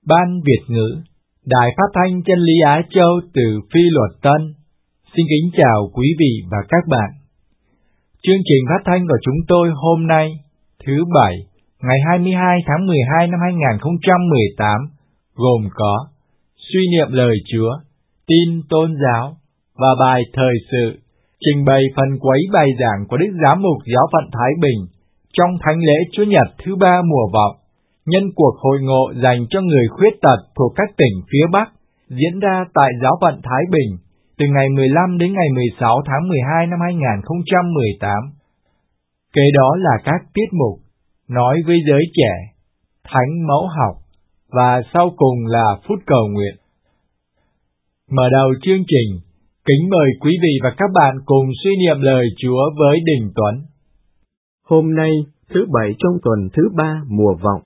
Ban Việt ngữ, Đài Phát thanh Chân lý Á Châu từ Phi Luật Tân. Xin kính chào quý vị và các bạn. Chương trình phát thanh của chúng tôi hôm nay, thứ Bảy, ngày 22 tháng 12 năm 2018, gồm có suy niệm lời Chúa, tin tôn giáo và bài thời sự, trình bày phần quấy bài giảng của Đức Giám mục Giáo phận Thái Bình trong Thánh lễ Chúa Nhật thứ ba mùa vọng, nhân cuộc hội ngộ dành cho người khuyết tật thuộc các tỉnh phía Bắc, diễn ra tại Giáo phận Thái Bình từ ngày 15 đến ngày 16 tháng 12 năm 2018. Kế đó là các tiết mục nói với giới trẻ, thánh mẫu học và sau cùng là phút cầu nguyện. Mở đầu chương trình, kính mời quý vị và các bạn cùng suy niệm lời Chúa với Đình Tuấn. Hôm nay, thứ Bảy trong tuần thứ ba mùa vọng.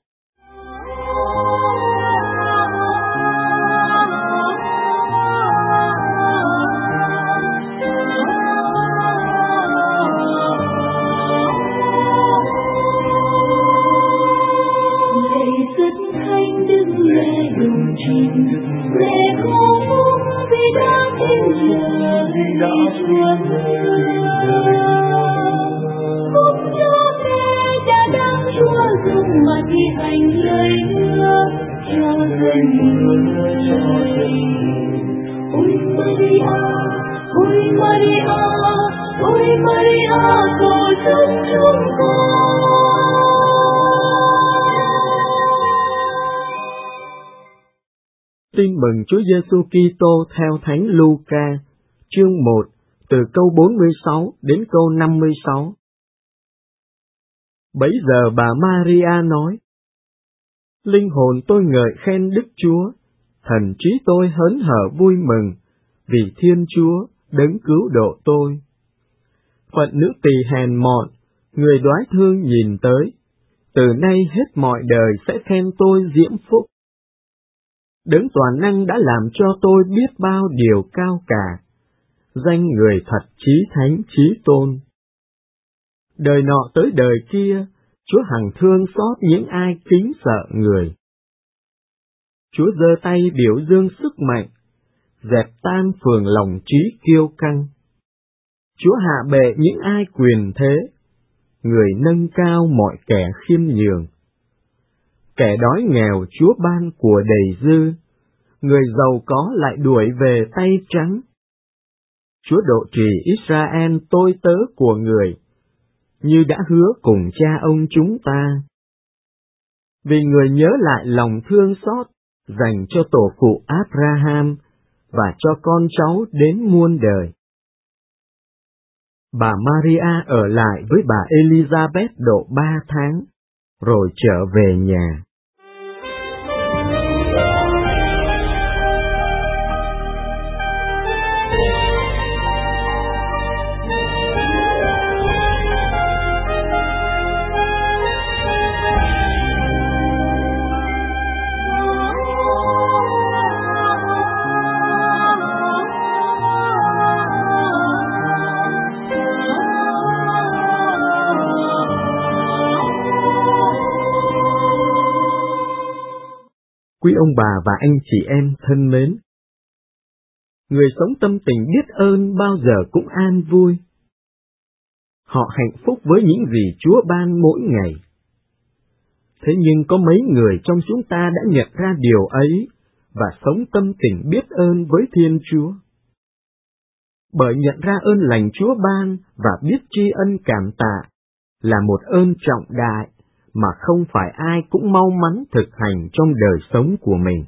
Tin mừng Chúa Giêsu Kitô theo Thánh Luca, chương 1, từ câu 46 đến câu 56. Bấy giờ bà Maria nói: Linh hồn tôi ngợi khen Đức Chúa, thần trí tôi hớn hở vui mừng, vì Thiên Chúa đấng cứu độ tôi. Phận nữ tỳ hèn mọn, người đoái thương nhìn tới, từ nay hết mọi đời sẽ khen tôi diễm phúc. Đấng toàn năng đã làm cho tôi biết bao điều cao cả, danh người thật chí thánh chí tôn. Đời nọ tới đời kia, Chúa hằng thương xót những ai kính sợ người. Chúa giơ tay biểu dương sức mạnh, dẹp tan phường lòng trí kiêu căng. Chúa hạ bệ những ai quyền thế, người nâng cao mọi kẻ khiêm nhường. Kẻ đói nghèo Chúa ban của đầy dư, người giàu có lại đuổi về tay trắng. Chúa độ trì Israel tôi tớ của người, như đã hứa cùng cha ông chúng ta. Vì người nhớ lại lòng thương xót dành cho tổ phụ Abraham và cho con cháu đến muôn đời. Bà Maria ở lại với bà Elizabeth độ 3 tháng, rồi trở về nhà. Quý ông bà và anh chị em thân mến, người sống tâm tình biết ơn bao giờ cũng an vui. Họ hạnh phúc với những gì Chúa ban mỗi ngày. Thế nhưng có mấy người trong chúng ta đã nhận ra điều ấy và sống tâm tình biết ơn với Thiên Chúa. Bởi nhận ra ơn lành Chúa ban và biết tri ân cảm tạ là một ơn trọng đại mà không phải ai cũng mau mắn thực hành trong đời sống của mình.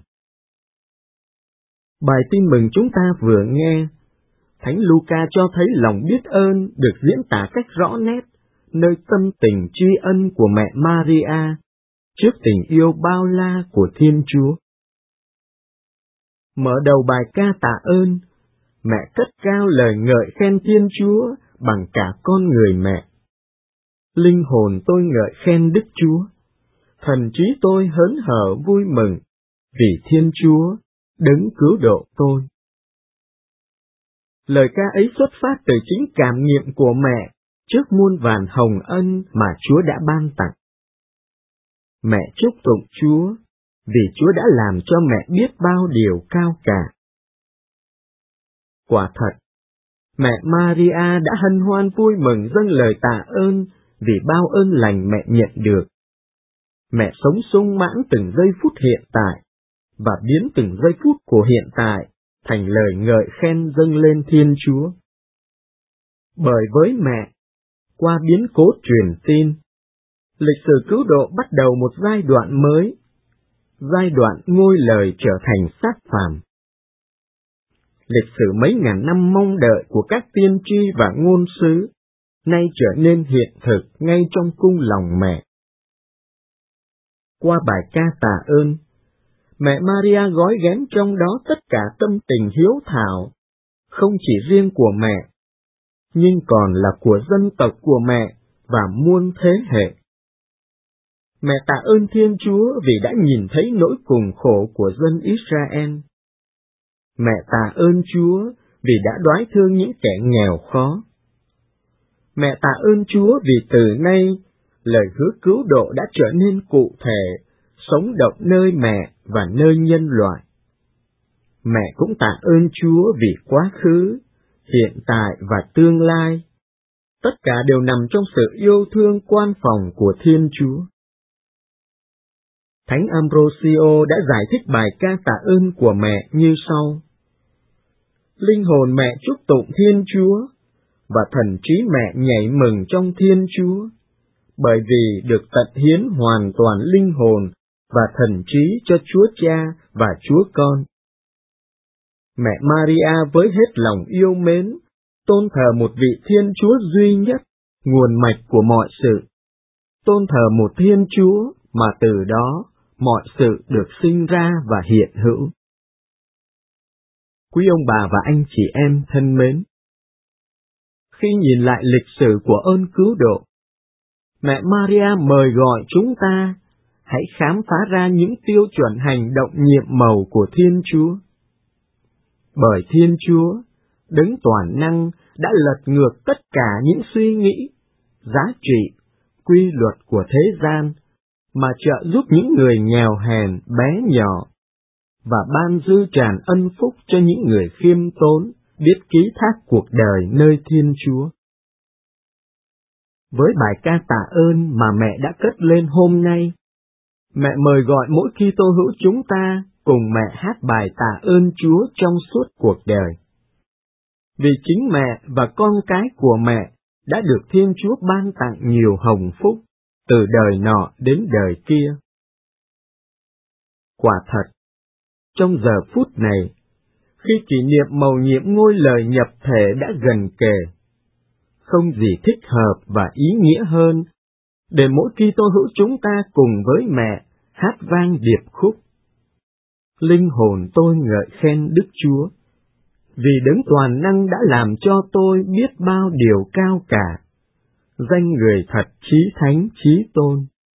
Bài tin mừng chúng ta vừa nghe, Thánh Luca cho thấy lòng biết ơn được diễn tả cách rõ nét nơi tâm tình tri ân của mẹ Maria trước tình yêu bao la của Thiên Chúa. Mở đầu bài ca tạ ơn, mẹ cất cao lời ngợi khen Thiên Chúa bằng cả con người mẹ. Linh hồn tôi ngợi khen Đức Chúa, thần trí tôi hớn hở vui mừng, vì Thiên Chúa đấng cứu độ tôi. Lời ca ấy xuất phát từ chính cảm nghiệm của mẹ trước muôn vàn hồng ân mà Chúa đã ban tặng. Mẹ chúc tụng Chúa vì Chúa đã làm cho mẹ biết bao điều cao cả. Quả thật, mẹ Maria đã hân hoan vui mừng dâng lời tạ ơn vì bao ơn lành mẹ nhận được. Mẹ sống sung mãn từng giây phút hiện tại, và biến từng giây phút của hiện tại thành lời ngợi khen dâng lên Thiên Chúa. Bởi với mẹ, qua biến cố truyền tin, lịch sử cứu độ bắt đầu một giai đoạn mới, giai đoạn ngôi lời trở thành xác phàm. Lịch sử mấy ngàn năm mong đợi của các tiên tri và ngôn sứ, nay trở nên hiện thực ngay trong cung lòng mẹ. Qua bài ca tạ ơn, mẹ Maria gói ghém trong đó tất cả tâm tình hiếu thảo, không chỉ riêng của mẹ, nhưng còn là của dân tộc của mẹ và muôn thế hệ. Mẹ tạ ơn Thiên Chúa vì đã nhìn thấy nỗi cùng khổ của dân Israel. Mẹ tạ ơn Chúa vì đã đoái thương những kẻ nghèo khó. Mẹ tạ ơn Chúa vì từ nay, lời hứa cứu độ đã trở nên cụ thể, sống động nơi mẹ và nơi nhân loại. Mẹ cũng tạ ơn Chúa vì quá khứ, hiện tại và tương lai. Tất cả đều nằm trong sự yêu thương quan phòng của Thiên Chúa. Thánh Ambrosio đã giải thích bài ca tạ ơn của mẹ như sau. Linh hồn mẹ chúc tụng Thiên Chúa, và thần trí mẹ nhảy mừng trong Thiên Chúa, bởi vì được tận hiến hoàn toàn linh hồn và thần trí cho Chúa Cha và Chúa Con. Mẹ Maria với hết lòng yêu mến, tôn thờ một vị Thiên Chúa duy nhất, nguồn mạch của mọi sự. Tôn thờ một Thiên Chúa mà từ đó mọi sự được sinh ra và hiện hữu. Quý ông bà và anh chị em thân mến, khi nhìn lại lịch sử của ơn cứu độ, mẹ Maria mời gọi chúng ta hãy khám phá ra những tiêu chuẩn hành động nhiệm màu của Thiên Chúa. Bởi Thiên Chúa, đấng toàn năng, đã lật ngược tất cả những suy nghĩ, giá trị, quy luật của thế gian, mà trợ giúp những người nghèo hèn, bé nhỏ, và ban dư tràn ân phúc cho những người khiêm tốn, biết ký thác cuộc đời nơi Thiên Chúa. Với bài ca tạ ơn mà mẹ đã cất lên hôm nay, mẹ mời gọi mỗi Kitô hữu chúng ta cùng mẹ hát bài tạ ơn Chúa trong suốt cuộc đời. Vì chính mẹ và con cái của mẹ đã được Thiên Chúa ban tặng nhiều hồng phúc, từ đời nọ đến đời kia. Quả thật, trong giờ phút này, khi kỷ niệm mầu nhiệm ngôi lời nhập thể đã gần kề, không gì thích hợp và ý nghĩa hơn để mỗi Kitô hữu chúng ta cùng với mẹ hát vang điệp khúc. Linh hồn tôi ngợi khen Đức Chúa, vì đấng toàn năng đã làm cho tôi biết bao điều cao cả, danh người thật chí thánh chí tôn.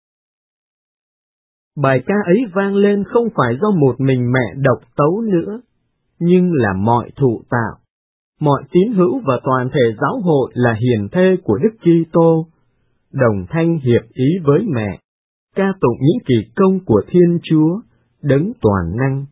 Bài ca ấy vang lên không phải do một mình mẹ độc tấu nữa, nhưng là mọi thụ tạo, mọi tín hữu và toàn thể giáo hội là hiền thê của Đức Kitô, đồng thanh hiệp ý với mẹ, ca tụng những kỳ công của Thiên Chúa, đấng toàn năng.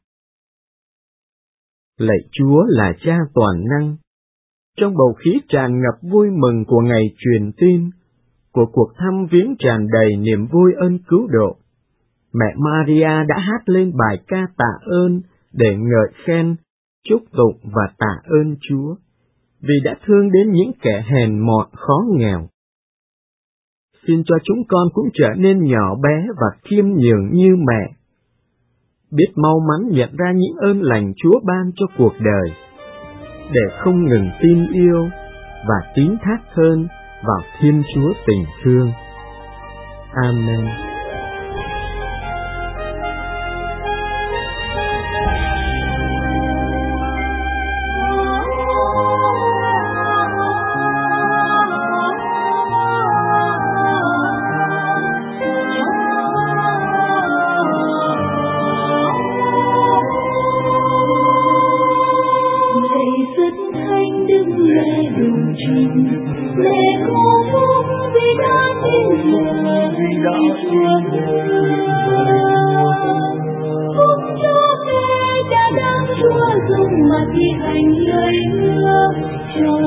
Lạy Chúa là Cha toàn năng, trong bầu khí tràn ngập vui mừng của ngày truyền tin, của cuộc thăm viếng tràn đầy niềm vui ơn cứu độ, mẹ Maria đã hát lên bài ca tạ ơn để ngợi khen, chúc tụng và tạ ơn Chúa, vì đã thương đến những kẻ hèn mọn khó nghèo. Xin cho chúng con cũng trở nên nhỏ bé và khiêm nhường như mẹ, biết mau mắn nhận ra những ơn lành Chúa ban cho cuộc đời, để không ngừng tin yêu và tín thác hơn vào Thiên Chúa tình thương. Amen. Lệ cô phúc vì đã tin nhờ, vì đã tin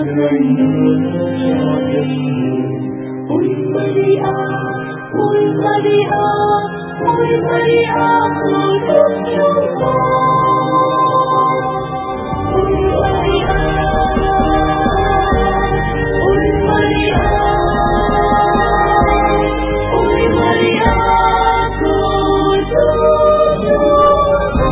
gợi hương cho đời người. Ôi Maria, ôi Maria, ôi Maria, ôi Đức Chúa Con. Ôi Maria, ôi Maria, ôi Maria, cầu Chúa chúng con.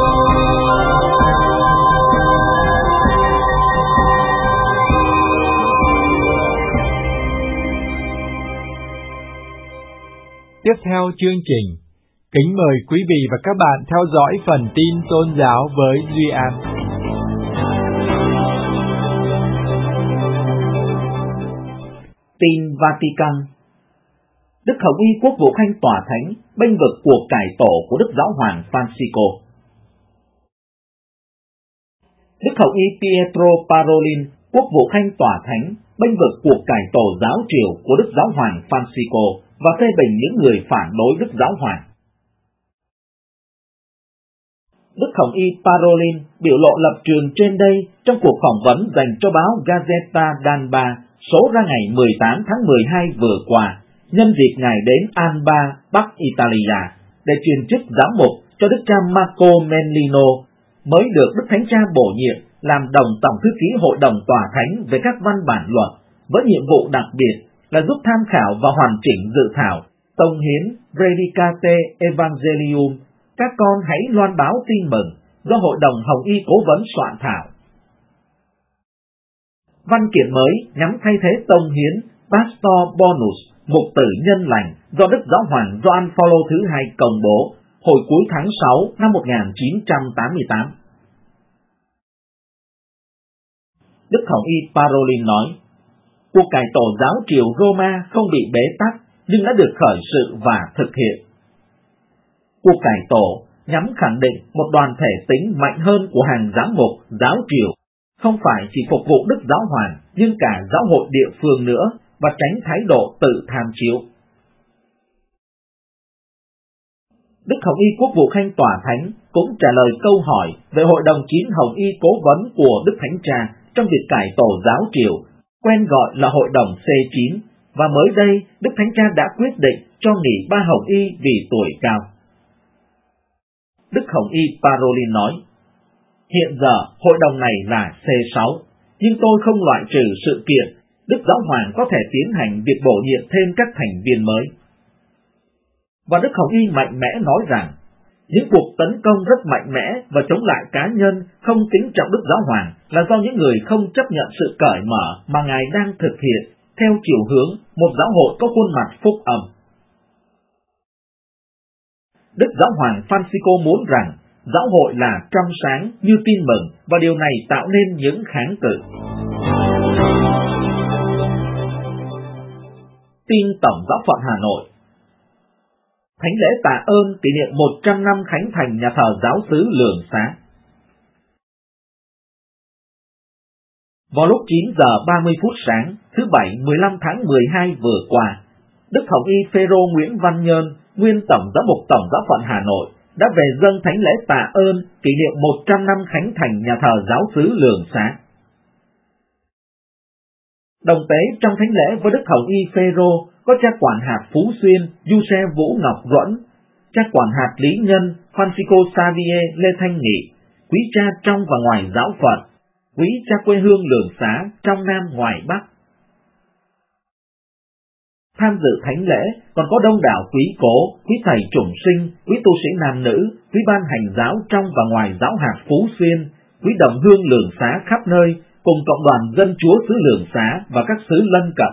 Tiếp theo chương trình, kính mời quý vị và các bạn theo dõi phần tin tôn giáo với Duy An. Tin Vatican. Đức Hồng Y Quốc vụ Khanh tòa thánh bênh vực cuộc cải tổ của Đức Giáo hoàng Francisco. Đức Hồng Y Pietro Parolin, Quốc vụ Khanh tòa thánh bênh vực cuộc cải tổ giáo triều của Đức Giáo hoàng Francisco và phê bình những người phản đối Đức Giáo hoàng. Đức Hồng Y Parolin biểu lộ lập trường trên đây trong cuộc phỏng vấn dành cho báo Gazzetta d'Alba số ra ngày 18 tháng 12 vừa qua, nhân dịp Ngài đến Alba, Bắc Italia, để truyền chức giám mục cho Đức cha Marco Mellino, mới được Đức Thánh Cha bổ nhiệm làm đồng tổng thư ký Hội đồng Tòa Thánh về các văn bản luật, với nhiệm vụ đặc biệt là giúp tham khảo và hoàn chỉnh dự thảo Tông hiến Predicate Evangelium, các con hãy loan báo tin mừng, do Hội đồng Hồng Y cố vấn soạn thảo. Văn kiện mới nhằm thay thế tông hiến Pastor Bonus, mục tử nhân lành, do Đức Giáo hoàng Gioan Phaolô thứ hai công bố hồi cuối tháng 6 năm 1988. Đức Hồng Y Parolin nói, cuộc cải tổ giáo triều Roma không bị bế tắc, nhưng đã được khởi sự và thực hiện. Cuộc cải tổ nhằm khẳng định một đoàn thể tính mạnh hơn của hàng giám mục, giáo triều, không phải chỉ phục vụ Đức Giáo hoàng, nhưng cả giáo hội địa phương nữa, và tránh thái độ tự tham chiếu. Đức Hồng Y Quốc vụ Khanh tòa thánh cũng trả lời câu hỏi về Hội đồng 9 Hồng Y cố vấn của Đức Thánh Cha trong việc cải tổ giáo triều, quen gọi là Hội đồng C9, và mới đây Đức Thánh Cha đã quyết định cho nghỉ 3 Hồng Y vì tuổi cao. Đức Hồng Y Parolin nói, hiện giờ hội đồng này là C6, nhưng tôi không loại trừ sự kiện Đức Giáo hoàng có thể tiến hành việc bổ nhiệm thêm các thành viên mới. Và Đức Hồng Y mạnh mẽ nói rằng, những cuộc tấn công rất mạnh mẽ và chống lại cá nhân không kính trọng Đức Giáo hoàng là do những người không chấp nhận sự cởi mở mà Ngài đang thực hiện theo chiều hướng một giáo hội có khuôn mặt phúc âm. Đức Giáo hoàng Francisco muốn rằng giáo hội là trong sáng như tin mừng, và điều này tạo nên những kháng cự. Tin Tổng giáo phận Hà Nội. Thánh lễ tạ ơn kỷ niệm 100 năm khánh thành nhà thờ giáo xứ Lường Xá. Vào lúc 9 giờ 30 phút sáng, thứ Bảy 15 tháng 12 vừa qua, Đức Hồng Y Phêrô Nguyễn Văn Nhơn, nguyên Tổng giám mục Tổng giáo phận Hà Nội, đã về dâng thánh lễ tạ ơn kỷ niệm 100 năm khánh thành nhà thờ giáo xứ Lường Xá. Đồng tế trong thánh lễ với Đức Hồng Y Phêrô có cha quản hạt Phú Xuyên Giuse Vũ Ngọc Duẫn, cha quản hạt Lý Nhân Francisco Xavier Lê Thanh Nghị, quý cha trong và ngoài giáo phận, quý cha quê hương Lường Xá trong Nam ngoài Bắc. Tham dự thánh lễ còn có đông đảo quý cố, quý thầy chủng sinh, quý tu sĩ nam nữ, quý ban hành giáo trong và ngoài giáo hạt Phú Xuyên, quý đồng hương Lường Xá khắp nơi, cùng cộng đoàn dân chúa xứ Lường Xá và các xứ lân cận.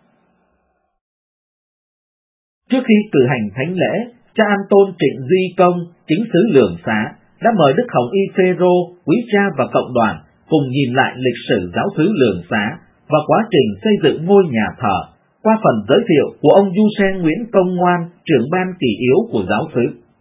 Trước khi cử hành thánh lễ, cha An Tôn Trịnh Duy Công, chính xứ Lường Xá, đã mời Đức Hồng Y Phêrô, quý cha và cộng đoàn cùng nhìn lại lịch sử giáo xứ Lường Xá và quá trình xây dựng ngôi nhà thờ, qua phần giới thiệu của ông Giuse Nguyễn Công Ngoan, trưởng ban kỷ yếu của giáo xứ.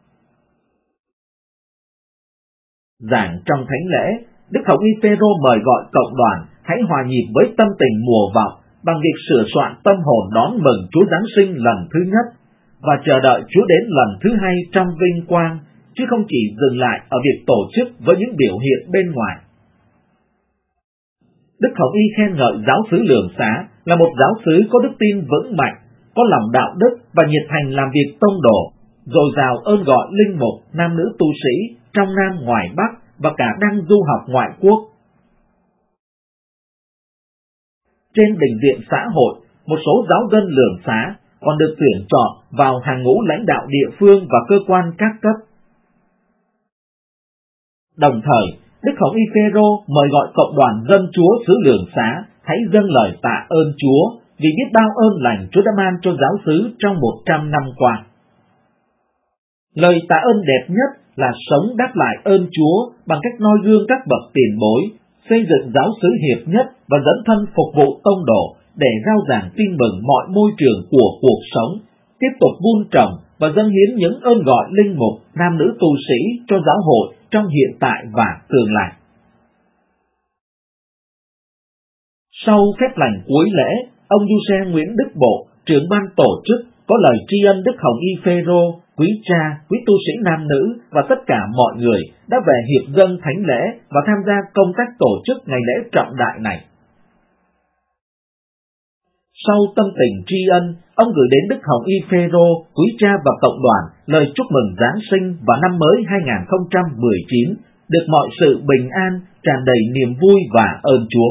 Giảng trong thánh lễ, Đức Hồng Y Phêrô mời gọi cộng đoàn hãy hòa nhịp với tâm tình mùa vọng bằng việc sửa soạn tâm hồn đón mừng Chúa Giáng sinh lần thứ nhất và chờ đợi Chúa đến lần thứ hai trong vinh quang, chứ không chỉ dừng lại ở việc tổ chức với những biểu hiện bên ngoài. Đức Hồng Y khen ngợi giáo xứ Lường Xá là một giáo xứ có đức tin vững mạnh, có lòng đạo đức và nhiệt thành làm việc tông đồ, dồi dào ơn gọi linh mục, nam nữ tu sĩ trong Nam ngoài Bắc và cả đang du học ngoại quốc. Trên bình diện xã hội, một số giáo dân Lường Xá còn được tuyển chọn vào hàng ngũ lãnh đạo địa phương và cơ quan các cấp. Đồng thời, Đức Hồng Y Phêrô mời gọi cộng đoàn dân Chúa xứ Lường Xá hãy dâng lời tạ ơn Chúa vì biết bao ơn lành Chúa đã ban cho giáo xứ trong 100 năm qua. Lời tạ ơn đẹp nhất là sống đáp lại ơn Chúa bằng cách noi gương các bậc tiền bối, xây dựng giáo xứ hiệp nhất và dẫn thân phục vụ tông đồ để rao giảng tin mừng mọi môi trường của cuộc sống, tiếp tục vun trồng và dâng hiến những ơn gọi linh mục, nam nữ tu sĩ cho giáo hội trong hiện tại và tương lai. Sau phép lành cuối lễ, ông Du-xe Nguyễn Đức Bộ, trưởng ban tổ chức, có lời tri ân Đức Hồng Y Phêrô, quý cha, quý tu sĩ nam nữ và tất cả mọi người đã về hiệp dâng thánh lễ và tham gia công tác tổ chức ngày lễ trọng đại này. Sau tâm tình tri ân, ông gửi đến Đức Hồng Y Phêrô, quý cha và cộng đoàn lời chúc mừng Giáng sinh và năm mới 2019, được mọi sự bình an, tràn đầy niềm vui và ơn Chúa.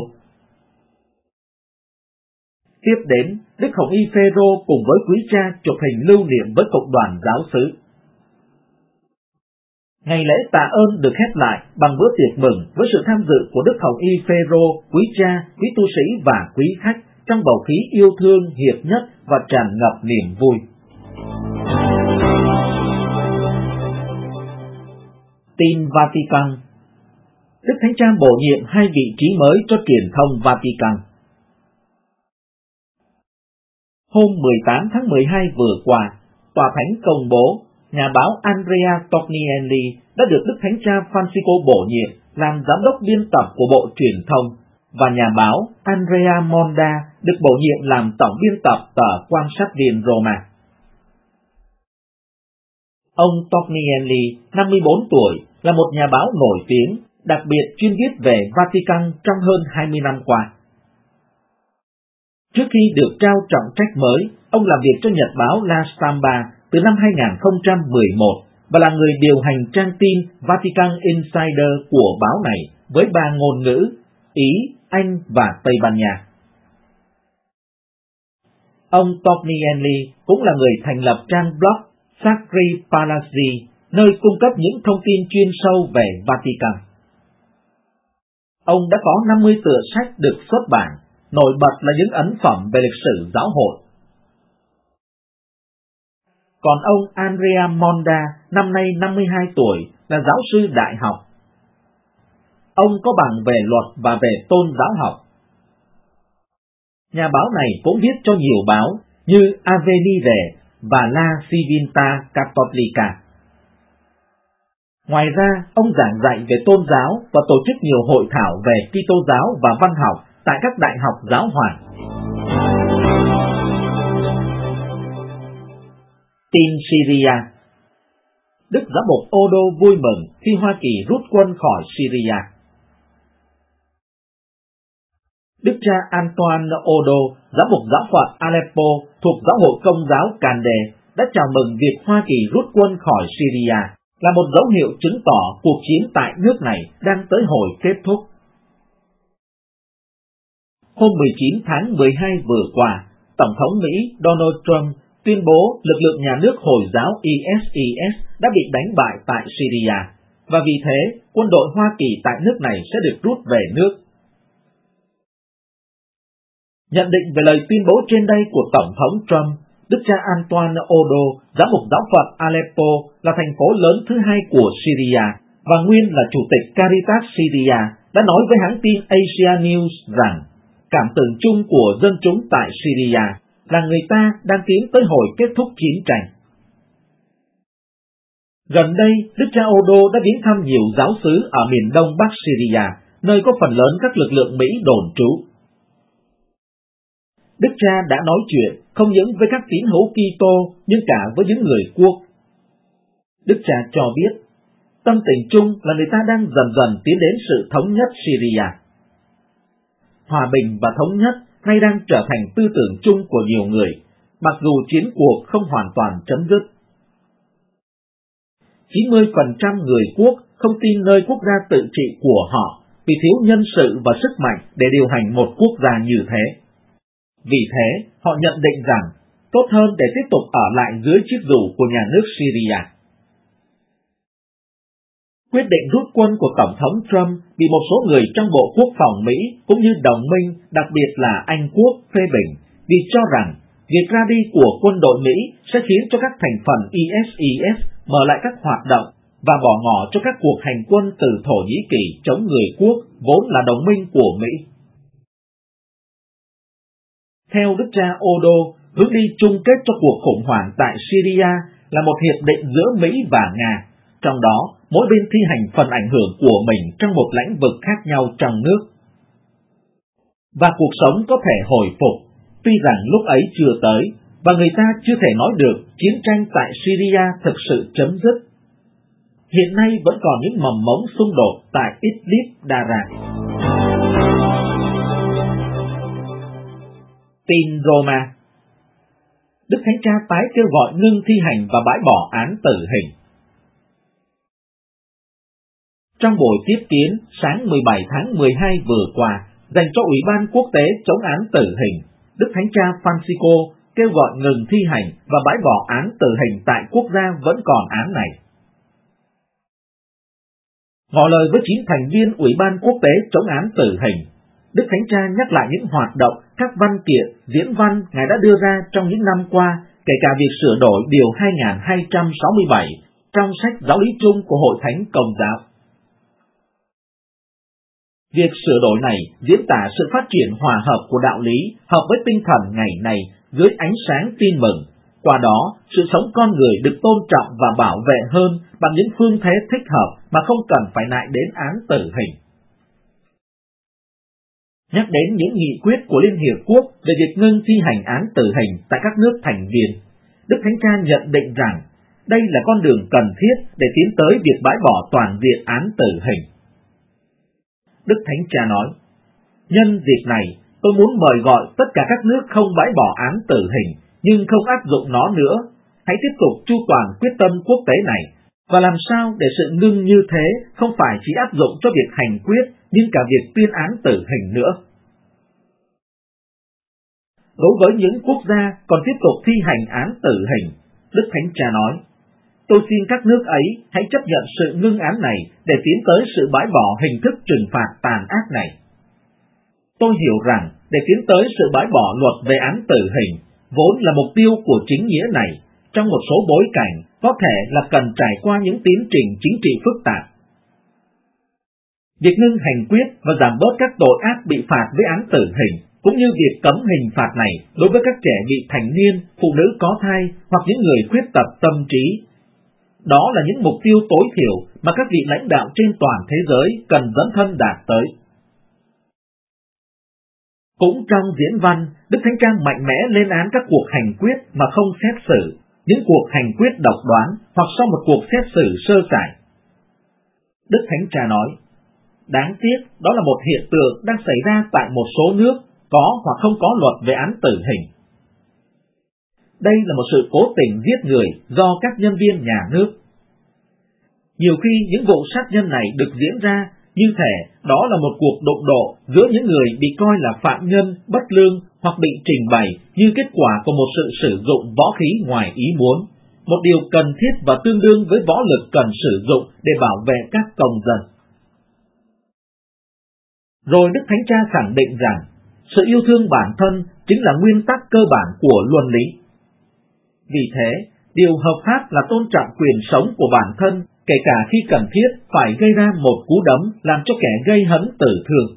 Tiếp đến, Đức Hồng Y Phêrô cùng với quý cha chụp hình lưu niệm với cộng đoàn giáo xứ. Ngày lễ tạ ơn được khép lại bằng bữa tiệc mừng với sự tham dự của Đức Hồng Y Phêrô, quý cha, quý tu sĩ và quý khách trong bầu khí yêu thương, hiệp nhất và tràn ngập niềm vui. Tin Vatican. Đức Thánh Cha bổ nhiệm 2 vị trí mới cho truyền thông Vatican. Hôm 18 tháng 12 vừa qua, Tòa Thánh công bố nhà báo Andrea Tognelli đã được Đức Thánh Cha Francisco bổ nhiệm làm giám đốc biên tập của Bộ Truyền thông, và nhà báo Andrea Monda được bổ nhiệm làm tổng biên tập tờ Quan sát viên Roma. Ông Tognelli, 54 tuổi, là một nhà báo nổi tiếng, đặc biệt chuyên viết về Vatican trong hơn 20 năm qua. Trước khi được trao trọng trách mới, ông làm việc cho nhật báo La Stampa từ năm 2011 và là người điều hành trang tin Vatican Insider của báo này với 3 ngôn ngữ: Ý, Anh và Tây Ban Nha. Ông Tognelli cũng là người thành lập trang blog Sacri Palazzi, nơi cung cấp những thông tin chuyên sâu về Vatican. Ông đã có 50 tựa sách được xuất bản, nổi bật là những ấn phẩm về lịch sử giáo hội. Còn ông Andrea Monda, năm nay 52 tuổi, là giáo sư đại học. Ông có bằng về luật và về tôn giáo học. Nhà báo này cũng viết cho nhiều báo như Avvenire và La Civiltà Cattolica. Ngoài ra, ông giảng dạy về tôn giáo và tổ chức nhiều hội thảo về Kitô giáo và văn học tại các đại học giáo hoàng. Tin Syria. Đức Giám mục Odo vui mừng khi Hoa Kỳ rút quân khỏi Syria. Đức cha Antoine Odo, giám mục giáo phận Aleppo thuộc giáo hội Công giáo Kande, đã chào mừng việc Hoa Kỳ rút quân khỏi Syria, là một dấu hiệu chứng tỏ cuộc chiến tại nước này đang tới hồi kết thúc. Hôm 19 tháng 12 vừa qua, Tổng thống Mỹ Donald Trump tuyên bố lực lượng nhà nước Hồi giáo ISIS đã bị đánh bại tại Syria, và vì thế quân đội Hoa Kỳ tại nước này sẽ được rút về nước. Nhận định về lời tuyên bố trên đây của Tổng thống Trump, Đức cha Antoine Odo, giám mục giáo phận Aleppo, là thành phố lớn thứ 2 của Syria, và nguyên là chủ tịch Caritas Syria, đã nói với hãng tin Asia News rằng cảm tưởng chung của dân chúng tại Syria là người ta đang tiến tới hồi kết thúc chiến tranh. Gần đây, Đức cha Odo đã viếng thăm nhiều giáo xứ ở miền đông bắc Syria, nơi có phần lớn các lực lượng Mỹ đồn trú. Đức cha đã nói chuyện không những với các tín hữu Kitô nhưng cả với những người quốc. Đức cha cho biết, tâm tình chung là người ta đang dần dần tiến đến sự thống nhất Syria. hòa bình và thống nhất nay đang trở thành tư tưởng chung của nhiều người, mặc dù chiến cuộc không hoàn toàn chấm dứt. 90% người quốc không tin nơi quốc gia tự trị của họ vì thiếu nhân sự và sức mạnh để điều hành một quốc gia như thế. Vì thế, họ nhận định rằng tốt hơn để tiếp tục ở lại dưới chiếc dù của nhà nước Syria. Quyết định rút quân của Tổng thống Trump bị một số người trong Bộ Quốc phòng Mỹ cũng như đồng minh, đặc biệt là Anh Quốc, phê bình vì cho rằng việc ra đi của quân đội Mỹ sẽ khiến cho các thành phần ISIS mở lại các hoạt động và bỏ ngỏ cho các cuộc hành quân từ Thổ Nhĩ Kỳ chống người quốc vốn là đồng minh của Mỹ. Theo đức cha Odo, hướng đi chung kết cho cuộc khủng hoảng tại Syria là một hiệp định giữa Mỹ và Nga, trong đó mỗi bên thi hành phần ảnh hưởng của mình trong một lĩnh vực khác nhau trong nước. Và cuộc sống có thể hồi phục, tuy rằng lúc ấy chưa tới, và người ta chưa thể nói được chiến tranh tại Syria thực sự chấm dứt. Hiện nay vẫn còn những mầm mống xung đột tại Idlib, Dara. Tin Roma. Đức Thánh Cha tái kêu gọi ngưng thi hành và bãi bỏ án tử hình. Trong buổi tiếp kiến sáng 17 tháng 12 vừa qua, dành cho Ủy ban Quốc tế chống án tử hình, Đức Thánh Cha Francisco kêu gọi ngừng thi hành và bãi bỏ án tử hình tại quốc gia vẫn còn án này. Ngỏ lời với 9 thành viên Ủy ban Quốc tế chống án tử hình, Đức Thánh Cha nhắc lại những hoạt động, các văn kiện, diễn văn Ngài đã đưa ra trong những năm qua, kể cả việc sửa đổi Điều 2267 trong sách Giáo lý chung của Hội Thánh Công giáo. Việc sửa đổi này diễn tả sự phát triển hòa hợp của đạo lý hợp với tinh thần ngày này dưới ánh sáng tin mừng. Qua đó, sự sống con người được tôn trọng và bảo vệ hơn bằng những phương thế thích hợp mà không cần phải nại đến án tử hình. Nhắc đến những nghị quyết của Liên Hiệp Quốc về việc ngưng thi hành án tử hình tại các nước thành viên, Đức Thánh Cha nhận định rằng đây là con đường cần thiết để tiến tới việc bãi bỏ toàn diện án tử hình. Đức Thánh Cha nói, nhân dịp này, tôi muốn mời gọi tất cả các nước không bãi bỏ án tử hình, nhưng không áp dụng nó nữa. Hãy tiếp tục chu toàn quyết tâm quốc tế này, và làm sao để sự ngưng như thế không phải chỉ áp dụng cho việc hành quyết, nhưng cả việc tuyên án tử hình nữa. Đối với những quốc gia còn tiếp tục thi hành án tử hình, Đức Thánh Cha nói, tôi xin các nước ấy hãy chấp nhận sự ngưng án này để tiến tới sự bãi bỏ hình thức trừng phạt tàn ác này. Tôi hiểu rằng để tiến tới sự bãi bỏ luật về án tử hình vốn là mục tiêu của chính nghĩa này, trong một số bối cảnh có thể là cần trải qua những tiến trình chính trị phức tạp. Việc ngưng hành quyết và giảm bớt các tội ác bị phạt với án tử hình, cũng như việc cấm hình phạt này đối với các trẻ vị thành niên, phụ nữ có thai hoặc những người khuyết tật tâm trí. Đó là những mục tiêu tối thiểu mà các vị lãnh đạo trên toàn thế giới cần dấn thân đạt tới. Cũng trong diễn văn, Đức Thánh Cha mạnh mẽ lên án các cuộc hành quyết mà không xét xử, những cuộc hành quyết độc đoán hoặc sau một cuộc xét xử sơ sài. Đức Thánh Cha nói, đáng tiếc đó là một hiện tượng đang xảy ra tại một số nước có hoặc không có luật về án tử hình. Đây là một sự cố tình giết người do các nhân viên nhà nước. Nhiều khi những vụ sát nhân này được diễn ra như thể đó là một cuộc đụng độ giữa những người bị coi là phạm nhân, bất lương hoặc bị trình bày như kết quả của một sự sử dụng võ khí ngoài ý muốn, một điều cần thiết và tương đương với võ lực cần sử dụng để bảo vệ các công dân. Rồi Đức Thánh Cha khẳng định rằng sự yêu thương bản thân chính là nguyên tắc cơ bản của luân lý. Vì thế, điều hợp pháp là tôn trọng quyền sống của bản thân, kể cả khi cần thiết phải gây ra một cú đấm làm cho kẻ gây hấn tử thương.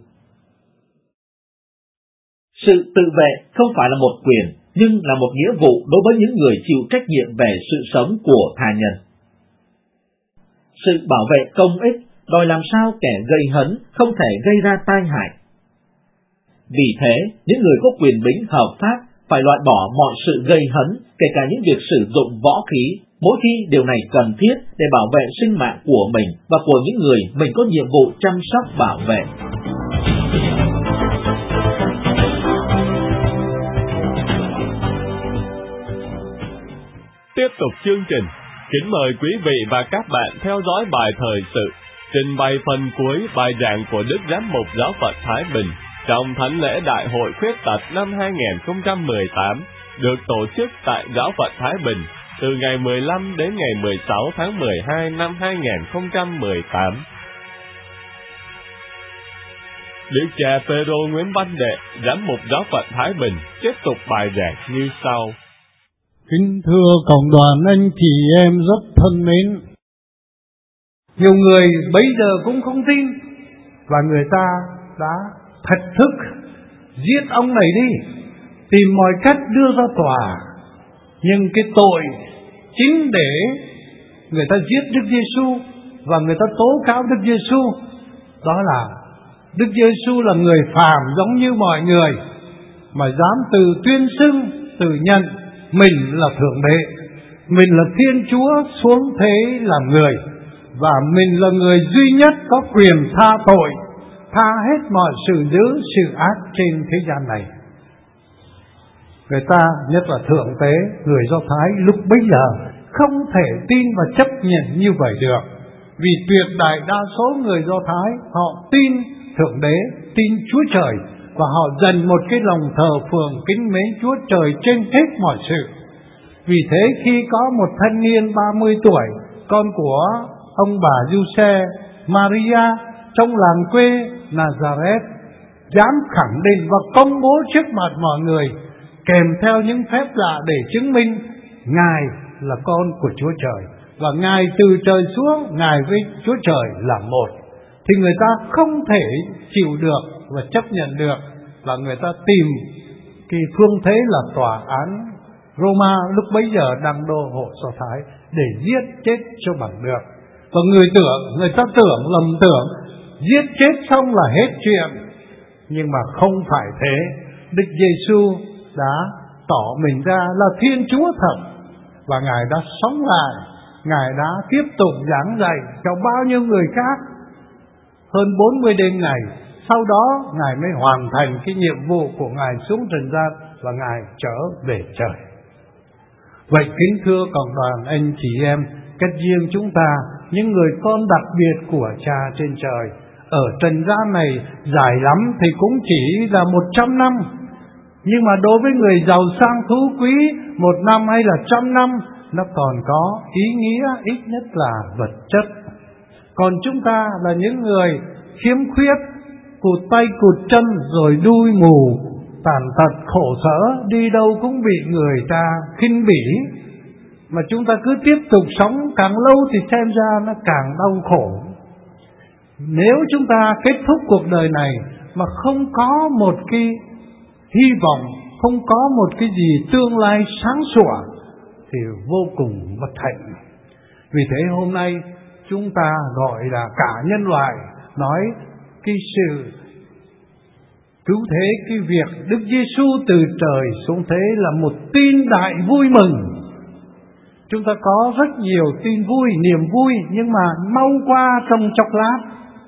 Sự tự vệ không phải là một quyền, nhưng là một nghĩa vụ đối với những người chịu trách nhiệm về sự sống của tha nhân. Sự bảo vệ công ích đòi làm sao kẻ gây hấn không thể gây ra tai hại. Vì thế, những người có quyền bính hợp pháp phải loại bỏ mọi sự gây hấn, kể cả những việc sử dụng võ khí, mỗi khi điều này cần thiết để bảo vệ sinh mạng của mình và của những người mình có nhiệm vụ chăm sóc bảo vệ. tiếp tục chương trình, kính mời quý vị và các bạn theo dõi bài thời sự, trình bày phần cuối bài giảng của Đức Giám mục Giáo phận Thái Bình trong Thánh lễ Đại hội Khuyết tật năm 2018, được tổ chức tại Giáo phận Thái Bình từ ngày 15 đến ngày 16 tháng 12 năm 2018. Đức cha Phêrô Nguyễn Văn Đệ, Giám mục Giáo phận Thái Bình, tiếp tục bài giảng như sau. Kính thưa cộng đoàn anh chị em rất thân mến, nhiều người bây giờ cũng không tin, và người ta đã thách thức giết ông này đi, tìm mọi cách đưa ra tòa. Nhưng cái tội chính để người ta giết Đức Giêsu và người ta tố cáo Đức Giêsu, đó là Đức Giêsu là người phàm giống như mọi người, mà dám từ tuyên xưng, từ nhận mình là Thượng Đế, mình là Thiên Chúa xuống thế làm người, và mình là người duy nhất có quyền tha tội, tha hết mọi sự dữ, sự ác trên thế gian này. Người ta, nhất là Thượng Tế, người Do Thái lúc bấy giờ không thể tin và chấp nhận như vậy được, vì tuyệt đại đa số người Do Thái họ tin Thượng Đế, tin Chúa Trời, và họ dành một cái lòng thờ phượng kính mến Chúa Trời trên hết mọi sự. Vì thế khi có một thanh niên 30 tuổi, con của ông bà Giuse Maria trong làng quê Nazareth, dám khẳng định và công bố trước mặt mọi người, kèm theo những phép lạ để chứng minh Ngài là con của Chúa Trời, và Ngài từ trời xuống, Ngài với Chúa Trời là một, thì người ta không thể chịu được và chấp nhận được, và người ta tìm cái phương thế là tòa án Roma lúc bấy giờ đang đô hộ Do Thái để giết chết cho bằng được. Và người ta tưởng, lầm tưởng giết chết xong là hết chuyện, nhưng mà không phải thế. Đức Giêsu đã tỏ mình ra là Thiên Chúa thật, và Ngài đã sống lại, Ngài đã tiếp tục giảng dạy cho bao nhiêu người khác hơn 40 đêm ngày. Sau đó Ngài mới hoàn thành cái nhiệm vụ của Ngài xuống trần gian, và Ngài trở về trời. Vậy kính thưa cộng đoàn anh chị em, cách riêng chúng ta, những người con đặc biệt của Cha trên trời, ở trần gian này dài lắm thì cũng chỉ là 100 năm, nhưng mà đối với người giàu sang phú quý, 1 năm hay là 100 năm nó còn có ý nghĩa ít nhất là vật chất. Còn chúng ta là những người khiếm khuyết, cụt tay cụt chân, rồi đuôi mù, tàn tật khổ sở, đi đâu cũng bị người ta khinh bỉ, mà chúng ta cứ tiếp tục sống càng lâu thì xem ra nó càng đau khổ. Nếu chúng ta kết thúc cuộc đời này mà không có một cái hy vọng, không có một cái gì tương lai sáng sủa, thì vô cùng bất hạnh. Vì thế hôm nay chúng ta gọi là cả nhân loại nói cái sự cứu thế, cái việc Đức Giêsu từ trời xuống thế là một tin đại vui mừng. Chúng ta có rất nhiều tin vui, niềm vui, nhưng mà mau qua trong chốc lát.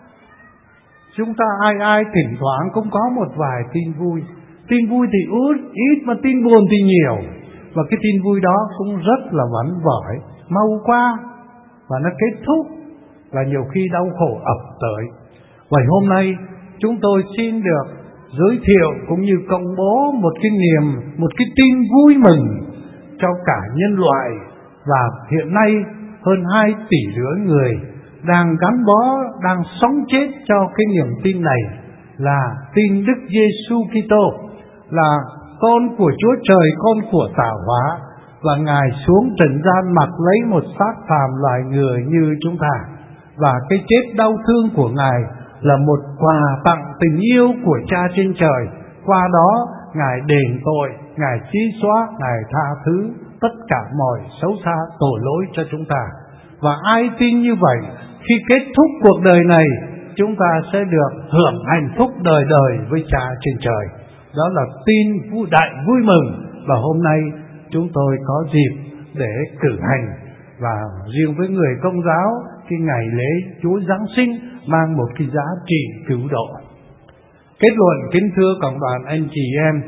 Chúng ta ai thỉnh thoảng cũng có một vài tin vui. Tin vui thì ít mà tin buồn thì nhiều, và cái tin vui đó cũng rất là vắn vỏi, mau qua và nó kết thúc, và nhiều khi đau khổ ập tới. Vậy hôm nay chúng tôi xin được giới thiệu cũng như công bố một cái tin vui mừng cho cả nhân loại. Và hiện nay hơn 2 tỷ rưỡi người đang gắn bó, đang sống chết cho cái niềm tin này, là tin Đức Giêsu Kitô là con của Chúa Trời, con của tạo hóa, và Ngài xuống trần gian mặc lấy một xác phàm loài người như chúng ta, và cái chết đau thương của Ngài là một quà tặng tình yêu của Cha trên trời. Qua đó Ngài đền tội, Ngài chi xóa, Ngài tha thứ tất cả mọi xấu xa tội lỗi cho chúng ta. Và ai tin như vậy, khi kết thúc cuộc đời này, chúng ta sẽ được hưởng hạnh phúc đời đời với Cha trên trời. Đó là tin đại vui mừng, và hôm nay chúng tôi có dịp để cử hành. Và riêng với người Công giáo, cái ngày lễ Chúa Giáng sinh mang một cái giá trị cứu độ. Kết luận kính thưa cộng đoàn anh chị em,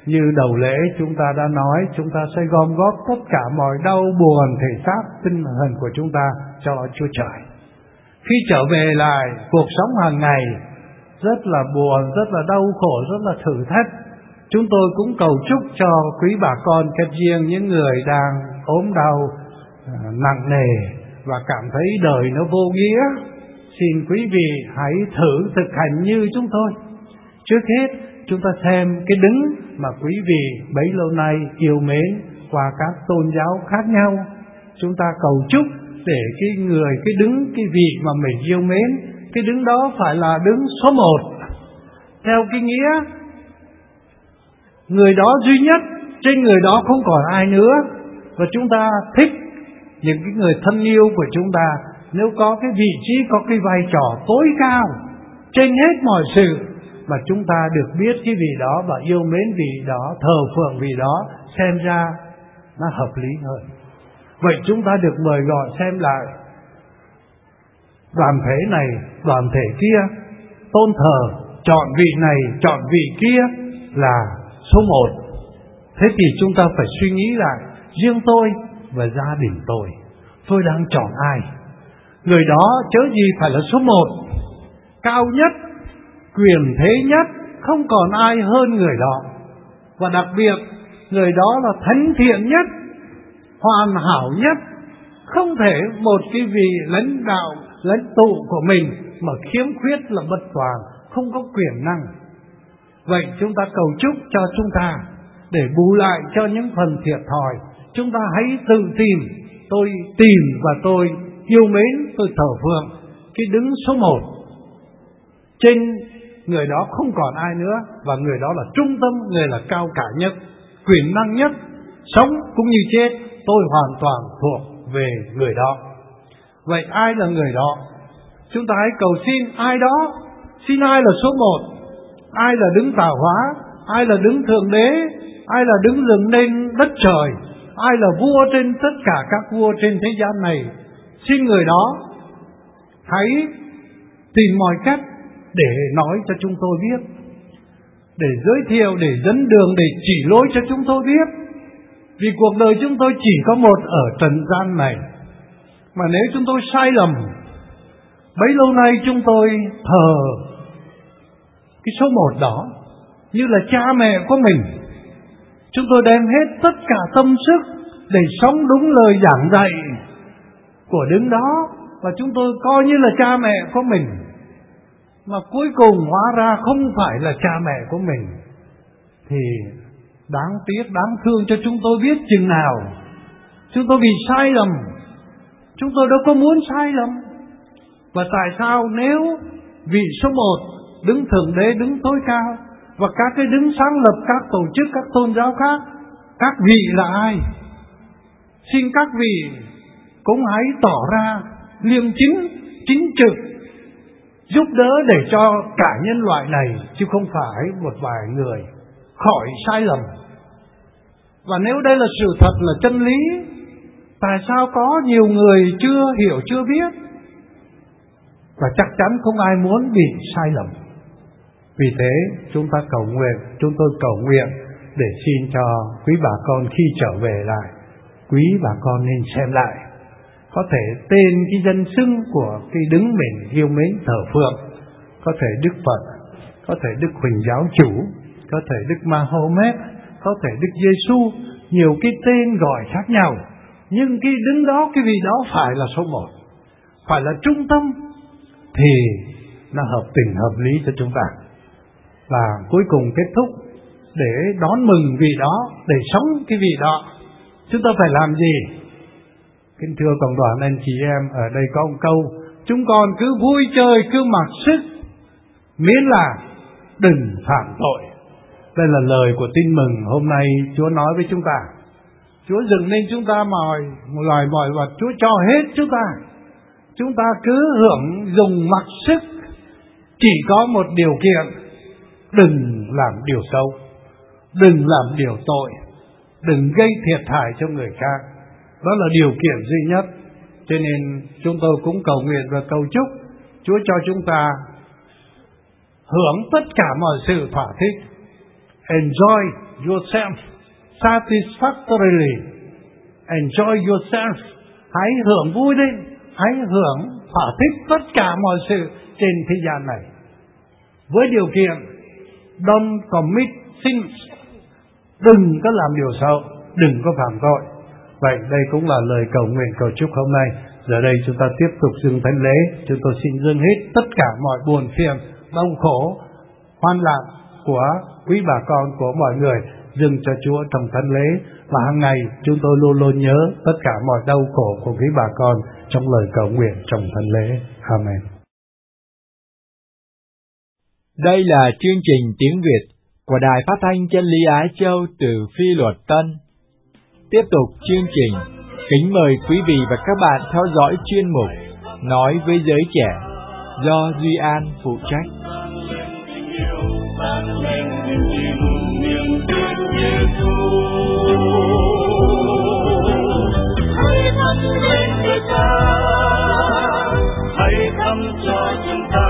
Như đầu lễ chúng ta đã nói, chúng ta sẽ gom góp tất cả mọi đau buồn thể xác, tinh thần của chúng ta cho Chúa Trời. Khi trở về lại cuộc sống hàng ngày rất là buồn, rất là đau khổ, rất là thử thách, chúng tôi cũng cầu chúc cho quý bà con kết riêng, những người đang ốm đau nặng nề và cảm thấy đời nó vô nghĩa, xin quý vị hãy thử thực hành như chúng tôi. Trước hết chúng ta xem cái đứng mà quý vị bấy lâu nay yêu mến qua các tôn giáo khác nhau. Chúng ta cầu chúc để cái đứng, cái vị mà mình yêu mến, cái đứng đó phải là đứng số 1, theo cái nghĩa người đó duy nhất, trên người đó không còn ai nữa. Và chúng ta thích những cái người thân yêu của chúng ta, nếu có cái vị trí, có cái vai trò tối cao trên hết mọi sự, mà chúng ta được biết cái vị đó và yêu mến vị đó, thờ phượng vị đó, xem ra nó hợp lý hơn. Vậy chúng ta được mời gọi xem lại đoàn thể này, đoàn thể kia, tôn thờ, chọn vị này, chọn vị kia là số 1. Thế thì chúng ta phải suy nghĩ lại, riêng tôi và gia đình tôi đang chọn ai? Người đó chớ gì phải là số 1, cao nhất, quyền thế nhất, không còn ai hơn người đó. Và đặc biệt, người đó là thánh thiện nhất, hoàn hảo nhất. Không thể một cái vị lãnh đạo, lãnh tụ của mình mà khiếm khuyết là bất toàn, không có quyền năng. Vậy chúng ta cầu chúc cho chúng ta để bù lại cho những phần thiệt thòi, chúng ta hãy tự tìm. Tôi tìm và tôi yêu mến, tôi thờ phượng cái đứng số 1. Trên người đó không còn ai nữa, và người đó là trung tâm, người là cao cả nhất, quyền năng nhất, sống cũng như chết, tôi hoàn toàn thuộc về người đó. Vậy ai là người đó? Chúng ta hãy cầu xin ai đó. Xin ai là số 1? Ai là đứng tạo hóa? Ai là đứng thượng đế? Ai là đứng dựng nên đất trời? Ai là vua trên tất cả các vua trên thế gian này? Xin người đó hãy tìm mọi cách để nói cho chúng tôi biết, để giới thiệu, để dẫn đường, để chỉ lối cho chúng tôi biết. Vì cuộc đời chúng tôi chỉ có một ở trần gian này, mà nếu chúng tôi sai lầm, bấy lâu nay chúng tôi thờ cái số 1 đó như là cha mẹ của mình. Chúng tôi đem hết tất cả tâm sức để sống đúng lời giảng dạy của đứng đó, và chúng tôi coi như là cha mẹ của mình, mà cuối cùng hóa ra không phải là cha mẹ của mình, thì đáng tiếc, đáng thương cho chúng tôi biết chừng nào. Chúng tôi bị sai lầm, chúng tôi đâu có muốn sai lầm. Và tại sao nếu vị số 1, đứng thượng đế, đứng tối cao, và các cái đứng sáng lập các tổ chức, các tôn giáo khác, các vị là ai? Xin các vị cũng hãy tỏ ra liêm chính, chính trực, giúp đỡ để cho cả nhân loại này, chứ không phải một vài người, khỏi sai lầm. Và nếu đây là sự thật, là chân lý, tại sao có nhiều người chưa hiểu, chưa biết? Và chắc chắn không ai muốn bị sai lầm. Vì thế chúng ta cầu nguyện, chúng tôi cầu nguyện để xin cho quý bà con khi trở về lại, quý bà con nên xem lại, có thể tên cái danh xưng của cái đứng mình yêu mến thờ phượng, có thể Đức Phật, có thể Đức Huỳnh Giáo Chủ, có thể Đức Mahomet, có thể Đức Giêsu, nhiều cái tên gọi khác nhau, nhưng cái đứng đó, cái vị đó phải là số 1, phải là trung tâm, thì nó hợp tình hợp lý cho chúng ta. Và cuối cùng kết thúc, để đón mừng vị đó, để sống cái vị đó, chúng ta phải làm gì? Kính thưa cộng đoàn anh chị em, ở đây có một câu: chúng con cứ vui chơi, cứ mặc sức, miễn là đừng phạm tội. Đây là lời của tin mừng hôm nay Chúa nói với chúng ta. Chúa dựng nên chúng ta mọi loài mọi vật, Chúa cho hết chúng ta. Chúng ta cứ hưởng dùng mặc sức, chỉ có một điều kiện: đừng làm điều xấu, đừng làm điều tội, đừng gây thiệt hại cho người khác. Đó là điều kiện duy nhất. Cho nên chúng tôi cũng cầu nguyện và cầu chúc Chúa cho chúng ta hưởng tất cả mọi sự thỏa thích Enjoy yourself satisfactorily. Enjoy yourself. Hãy hưởng vui đi, hãy hưởng thỏa thích tất cả mọi sự trên thế gian này. Với điều kiện don't commit sins. Đừng có làm điều xấu, đừng có phạm tội. Vậy đây cũng là lời cầu nguyện cầu chúc hôm nay. Giờ đây chúng ta tiếp tục dâng thánh lễ. Chúng tôi xin dâng hết tất cả mọi buồn phiền, đau khổ, hoan lạc của quý bà con của mọi người dâng cho Chúa trong thánh lễ. Và hàng ngày chúng tôi luôn luôn nhớ tất cả mọi đau khổ của quý bà con trong lời cầu nguyện trong thánh lễ. Amen. Đây là chương trình tiếng Việt của Đài Phát thanh Chân lý Á Châu từ Phi Luật Tân. Tiếp tục chương trình, kính mời quý vị và các bạn theo dõi chuyên mục Nói với giới trẻ do Duy An phụ trách. Hãy thăm cho chúng ta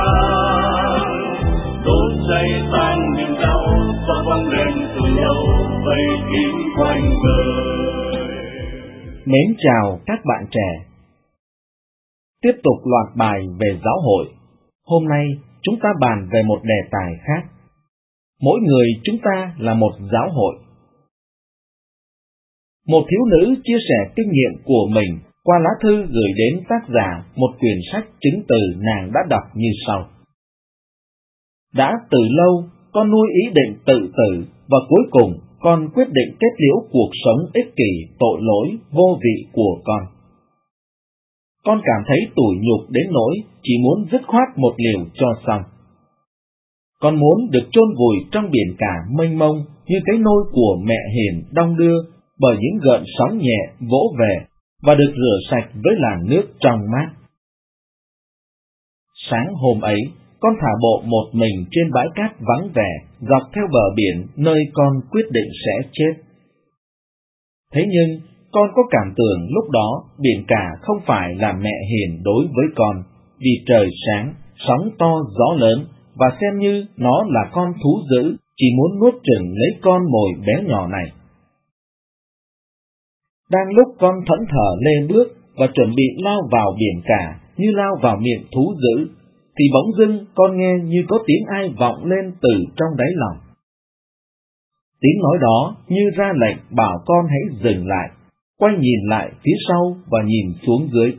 đốt cháy tan niềm đau và bóng đèn từ lâu vây kín quanh đời. Mến chào các bạn trẻ. Tiếp tục loạt bài về giáo hội. Hôm nay chúng ta bàn về một đề tài khác. Mỗi người chúng ta là một giáo hội. Một thiếu nữ chia sẻ kinh nghiệm của mình qua lá thư gửi đến tác giả một quyển sách chứng từ nàng đã đọc như sau. Đã từ lâu, con nuôi ý định tự tử và cuối cùng con quyết định kết liễu cuộc sống ích kỷ, tội lỗi, vô vị của con. Con cảm thấy tủi nhục đến nỗi chỉ muốn dứt khoát một liều cho xong. Con muốn được chôn vùi trong biển cả mênh mông như cái nôi của mẹ hiền đong đưa bởi những gợn sóng nhẹ vỗ về và được rửa sạch với làn nước trong mát. Sáng hôm ấy, con thả bộ một mình trên bãi cát vắng vẻ dọc theo bờ biển nơi con quyết định sẽ chết. Thế nhưng, con có cảm tưởng lúc đó biển cả không phải là mẹ hiền đối với con, vì trời sáng, sóng to gió lớn, và xem như nó là con thú dữ, chỉ muốn nuốt chửng lấy con mồi bé nhỏ này. Đang lúc con thẫn thờ lê bước và chuẩn bị lao vào biển cả như lao vào miệng thú dữ, thì bỗng dưng con nghe như có tiếng ai vọng lên từ trong đáy lòng. Tiếng nói đó như ra lệnh bảo con hãy dừng lại, quay nhìn lại phía sau và nhìn xuống dưới.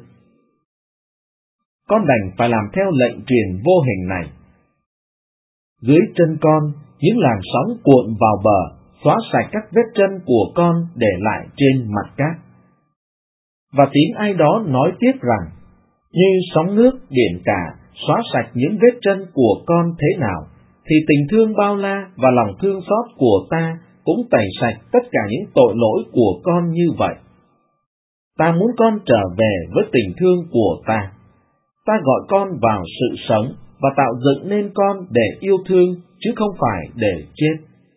Con đành phải làm theo lệnh truyền vô hình này. Dưới chân con, những làn sóng cuộn vào bờ, xóa sạch các vết chân của con để lại trên mặt cát. Và tiếng ai đó nói tiếp rằng, như sóng nước biển cả xóa sạch những vết chân của con thế nào, thì tình thương bao la và lòng thương xót của ta cũng tẩy sạch tất cả những tội lỗi của con như vậy. Ta muốn con trở về với tình thương của ta. Ta gọi con vào sự sống và tạo dựng nên con để yêu thương, chứ không phải để chết.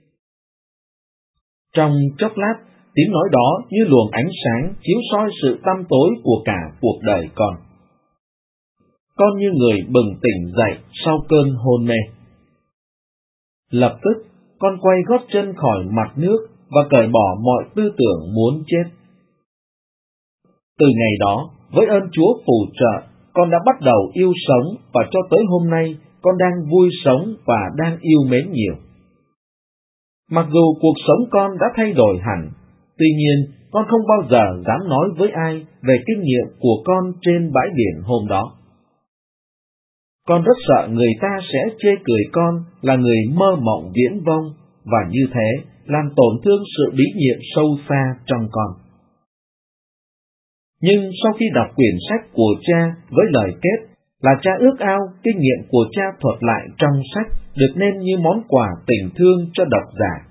Trong chốc lát, tiếng nói đó như luồng ánh sáng chiếu soi sự tăm tối của cả cuộc đời con. Con như người bừng tỉnh dậy sau cơn hôn mê. Lập tức, con quay gót chân khỏi mặt nước và cởi bỏ mọi tư tưởng muốn chết. Từ ngày đó, với ơn Chúa phù trợ, con đã bắt đầu yêu sống và cho tới hôm nay, con đang vui sống và đang yêu mến nhiều. Mặc dù cuộc sống con đã thay đổi hẳn, tuy nhiên con không bao giờ dám nói với ai về kinh nghiệm của con trên bãi biển hôm đó. Con rất sợ người ta sẽ chê cười con là người mơ mộng viễn vông, và như thế làm tổn thương sự bí nhiệm sâu xa trong con. Nhưng sau khi đọc quyển sách của cha với lời kết là cha ước ao kinh nghiệm của cha thuật lại trong sách được nên như món quà tình thương cho độc giả.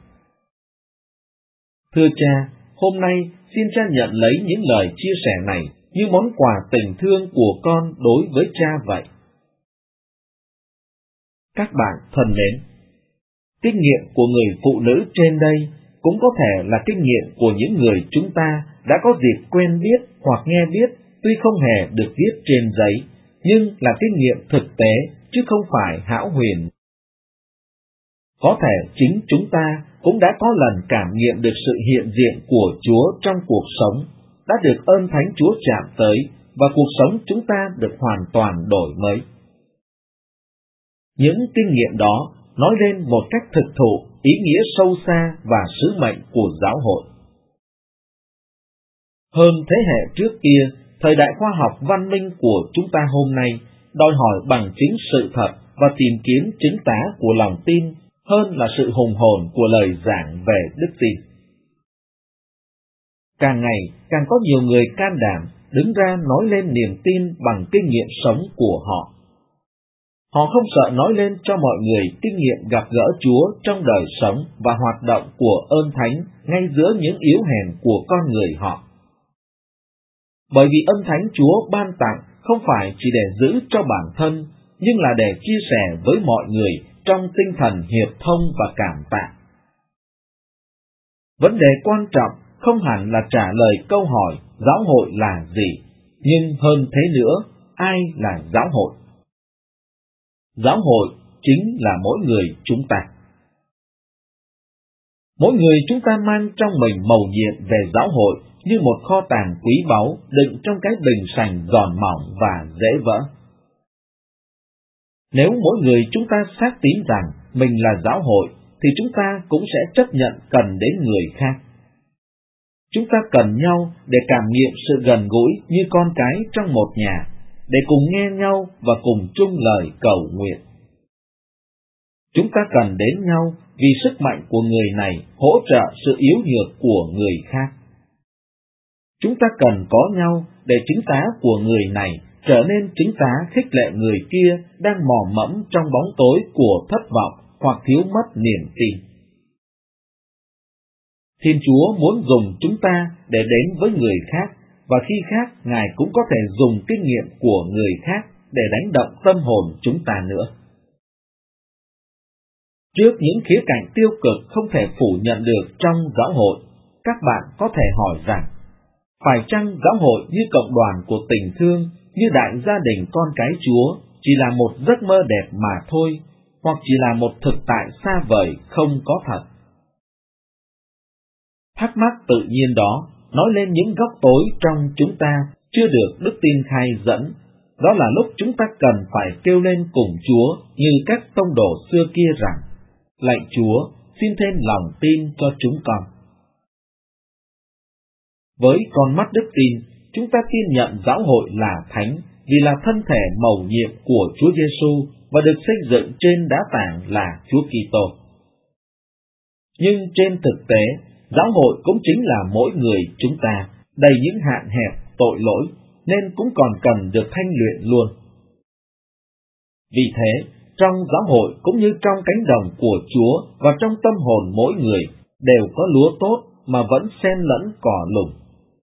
Thưa cha, hôm nay xin cha nhận lấy những lời chia sẻ này như món quà tình thương của con đối với cha vậy. Các bạn thân mến, kinh nghiệm của người phụ nữ trên đây cũng có thể là kinh nghiệm của những người chúng ta đã có dịp quen biết hoặc nghe biết, tuy không hề được viết trên giấy, nhưng là kinh nghiệm thực tế chứ không phải hão huyền. Có thể chính chúng ta cũng đã có lần cảm nghiệm được sự hiện diện của Chúa trong cuộc sống, đã được ơn Thánh Chúa chạm tới, và cuộc sống chúng ta được hoàn toàn đổi mới. Những kinh nghiệm đó nói lên một cách thực thụ ý nghĩa sâu xa và sứ mệnh của giáo hội. Hơn thế hệ trước kia, thời đại khoa học văn minh của chúng ta hôm nay đòi hỏi bằng chứng sự thật và tìm kiếm chứng tá của lòng tin hơn là sự hùng hồn của lời giảng về đức tin. Càng ngày càng có nhiều người can đảm đứng ra nói lên niềm tin bằng kinh nghiệm sống của họ. Họ không sợ nói lên cho mọi người kinh nghiệm gặp gỡ Chúa trong đời sống và hoạt động của ơn Thánh ngay giữa những yếu hèn của con người họ. Bởi vì ơn Thánh Chúa ban tặng không phải chỉ để giữ cho bản thân, nhưng là để chia sẻ với mọi người trong tinh thần hiệp thông và cảm tạ. Vấn đề quan trọng không hẳn là trả lời câu hỏi giáo hội là gì, nhưng hơn thế nữa, ai là giáo hội? Giáo hội chính là mỗi người chúng ta. Mỗi người chúng ta mang trong mình mầu nhiệm về giáo hội như một kho tàng quý báu đựng trong cái bình sành giòn mỏng và dễ vỡ. Nếu mỗi người chúng ta xác tín rằng mình là giáo hội, thì chúng ta cũng sẽ chấp nhận cần đến người khác. Chúng ta cần nhau để cảm nghiệm sự gần gũi như con cái trong một nhà, để cùng nghe nhau và cùng chung lời cầu nguyện. Chúng ta cần đến nhau vì sức mạnh của người này hỗ trợ sự yếu nhược của người khác. Chúng ta cần có nhau để chứng tá của người này trở nên chứng tá khích lệ người kia đang mò mẫm trong bóng tối của thất vọng hoặc thiếu mất niềm tin. Thiên Chúa muốn dùng chúng ta để đến với người khác, và khi khác Ngài cũng có thể dùng kinh nghiệm của người khác để đánh động tâm hồn chúng ta nữa. Trước những khía cạnh tiêu cực không thể phủ nhận được trong giáo hội, các bạn có thể hỏi rằng, phải chăng giáo hội như cộng đoàn của tình thương, như đại gia đình con cái Chúa, chỉ là một giấc mơ đẹp mà thôi, hoặc chỉ là một thực tại xa vời không có thật? Thắc mắc tự nhiên đó nói lên những góc tối trong chúng ta chưa được đức tin khai dẫn. Đó là lúc chúng ta cần phải kêu lên cùng Chúa như các tông đồ xưa kia rằng, lạy Chúa, xin thêm lòng tin cho chúng con. Với con mắt đức tin, chúng ta tin nhận giáo hội là thánh vì là thân thể mầu nhiệm của Chúa Giêsu và được xây dựng trên đá tảng là Chúa Kitô. Nhưng trên thực tế, giáo hội cũng chính là mỗi người chúng ta, đầy những hạn hẹp, tội lỗi, nên cũng còn cần được thanh luyện luôn. Vì thế, trong giáo hội cũng như trong cánh đồng của Chúa và trong tâm hồn mỗi người đều có lúa tốt mà vẫn xen lẫn cỏ lùng.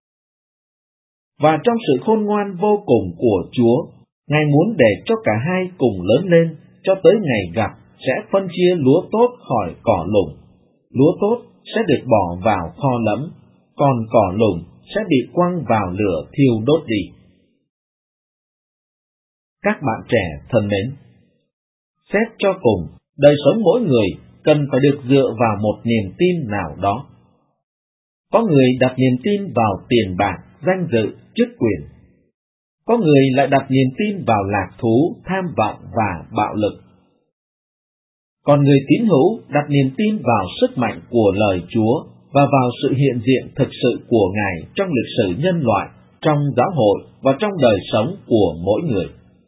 Và trong sự khôn ngoan vô cùng của Chúa, Ngài muốn để cho cả hai cùng lớn lên, cho tới ngày gặp sẽ phân chia lúa tốt khỏi cỏ lùng. Lúa tốt sẽ được bỏ vào kho lẫm, còn cỏ lùng sẽ bị quăng vào lửa thiêu đốt đi. Các bạn trẻ thân mến, xét cho cùng, đời sống mỗi người cần phải được dựa vào một niềm tin nào đó. Có người đặt niềm tin vào tiền bạc, danh dự, chức quyền. Có người lại đặt niềm tin vào lạc thú, tham vọng và bạo lực. Còn người tín hữu đặt niềm tin vào sức mạnh của lời Chúa và vào sự hiện diện thực sự của Ngài trong lịch sử nhân loại, trong giáo hội và trong đời sống của mỗi người.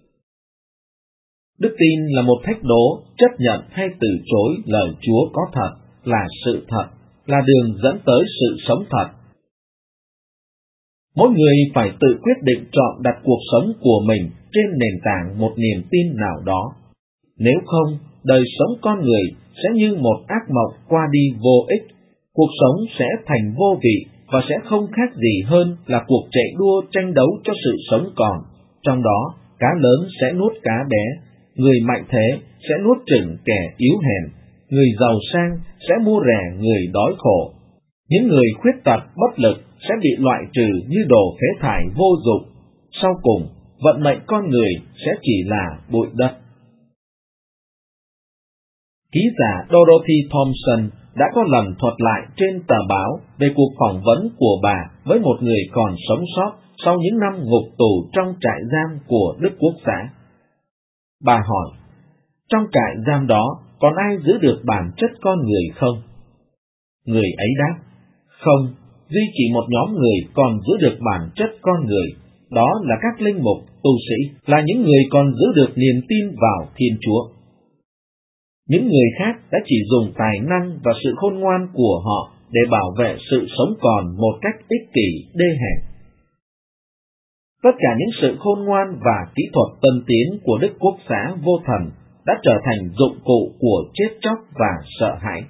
Đức tin là một thách đố chấp nhận hay từ chối lời Chúa có thật, là sự thật, là đường dẫn tới sự sống thật. Mỗi người phải tự quyết định chọn đặt cuộc sống của mình trên nền tảng một niềm tin nào đó. Nếu không, đời sống con người sẽ như một ác mộng qua đi vô ích, cuộc sống sẽ thành vô vị và sẽ không khác gì hơn là cuộc chạy đua tranh đấu cho sự sống còn. Trong đó, cá lớn sẽ nuốt cá bé, người mạnh thế sẽ nuốt chửng kẻ yếu hèn, người giàu sang sẽ mua rẻ người đói khổ. Những người khuyết tật bất lực sẽ bị loại trừ như đồ phế thải vô dụng. Sau cùng, vận mệnh con người sẽ chỉ là bụi đất. Ký giả Dorothy Thompson đã có lần thuật lại trên tờ báo về cuộc phỏng vấn của bà với một người còn sống sót sau những năm ngục tù trong trại giam của Đức Quốc xã. Bà hỏi, trong trại giam đó còn ai giữ được bản chất con người không? Người ấy đáp, không, duy chỉ một nhóm người còn giữ được bản chất con người, đó là các linh mục, tu sĩ, là những người còn giữ được niềm tin vào Thiên Chúa. Những người khác đã chỉ dùng tài năng và sự khôn ngoan của họ để bảo vệ sự sống còn một cách ích kỷ, đê hèn. Tất cả những sự khôn ngoan và kỹ thuật tân tiến của Đức Quốc xã vô thần đã trở thành dụng cụ của chết chóc và sợ hãi.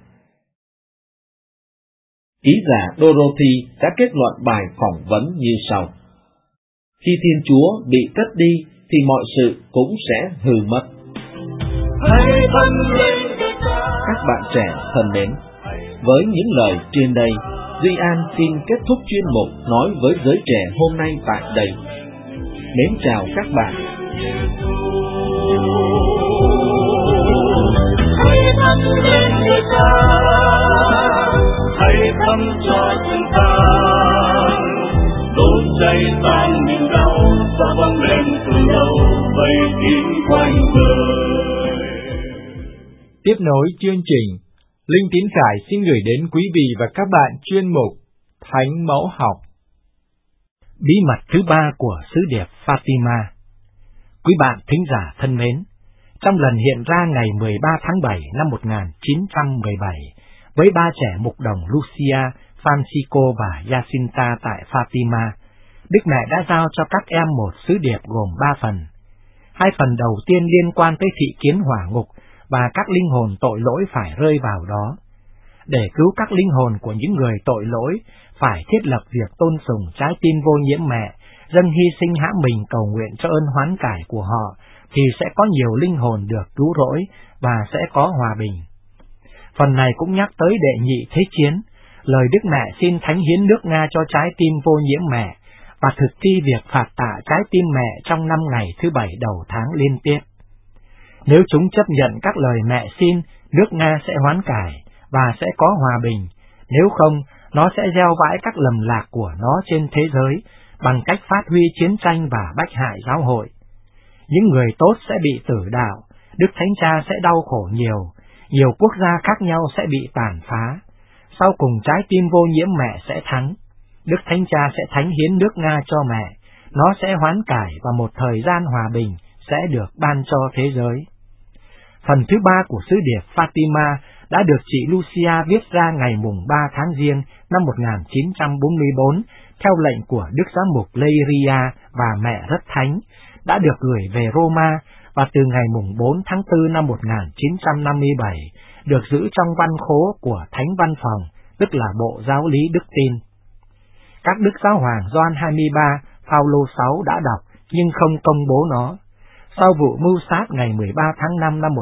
Ký giả Dorothy đã kết luận bài phỏng vấn như sau. Khi Thiên Chúa bị cất đi thì mọi sự cũng sẽ hư mất. Các bạn trẻ thân mến, với những lời trên đây, Duy An xin kết thúc chuyên mục Nói với giới trẻ hôm nay tại đây. Mến chào các bạn. Hãy thăm cho chúng ta đốt cháy tan niềm đau, cho bóng đêm từ lâu vây kín quanh người. Tiếp nối chương trình, Linh Tín Khải xin gửi đến quý vị và các bạn chuyên mục Thánh Mẫu Học. Bí mật thứ 3 của sứ điệp Fatima. Quý bạn thính giả thân mến, trong lần hiện ra ngày 13 tháng 7 năm 1917, với ba trẻ mục đồng Lucia, Francisco và Jacinta tại Fatima, Đức Mẹ đã giao cho các em một sứ điệp gồm 3 phần. 2 phần đầu tiên liên quan tới thị kiến hỏa ngục và các linh hồn tội lỗi phải rơi vào đó. Để cứu các linh hồn của những người tội lỗi, phải thiết lập việc tôn sùng trái tim vô nhiễm mẹ, dâng hy sinh hãm mình cầu nguyện cho ơn hoán cải của họ, thì sẽ có nhiều linh hồn được cứu rỗi và sẽ có hòa bình. Phần này cũng nhắc tới đệ nhị thế chiến, lời Đức Mẹ xin thánh hiến nước Nga cho trái tim vô nhiễm mẹ, và thực thi việc phạt tạ trái tim mẹ trong 5 ngày thứ 7 đầu tháng liên tiếp. Nếu chúng chấp nhận các lời mẹ xin, nước Nga sẽ hoán cải và sẽ có hòa bình, nếu không, nó sẽ gieo vãi các lầm lạc của nó trên thế giới bằng cách phát huy chiến tranh và bách hại giáo hội. Những người tốt sẽ bị tử đạo, Đức Thánh Cha sẽ đau khổ nhiều quốc gia khác nhau sẽ bị tàn phá. Sau cùng trái tim vô nhiễm mẹ sẽ thắng. Đức Thánh Cha sẽ thánh hiến nước Nga cho mẹ, nó sẽ hoán cải và một thời gian hòa bình sẽ được ban cho thế giới. Phần thứ 3 của sứ điệp Fatima đã được chị Lucia viết ra ngày mùng 3 tháng Giêng năm 1944 theo lệnh của Đức Giám mục Leiria và Mẹ Rất Thánh, đã được gửi về Roma và từ ngày mùng 4 tháng 4 năm 1957 được giữ trong văn khố của Thánh Văn Phòng, tức là Bộ Giáo lý Đức Tin. Các Đức Giáo hoàng Gioan 23, Phaolô 6 đã đọc nhưng không công bố nó. Sau vụ mưu sát ngày 13 tháng 5 năm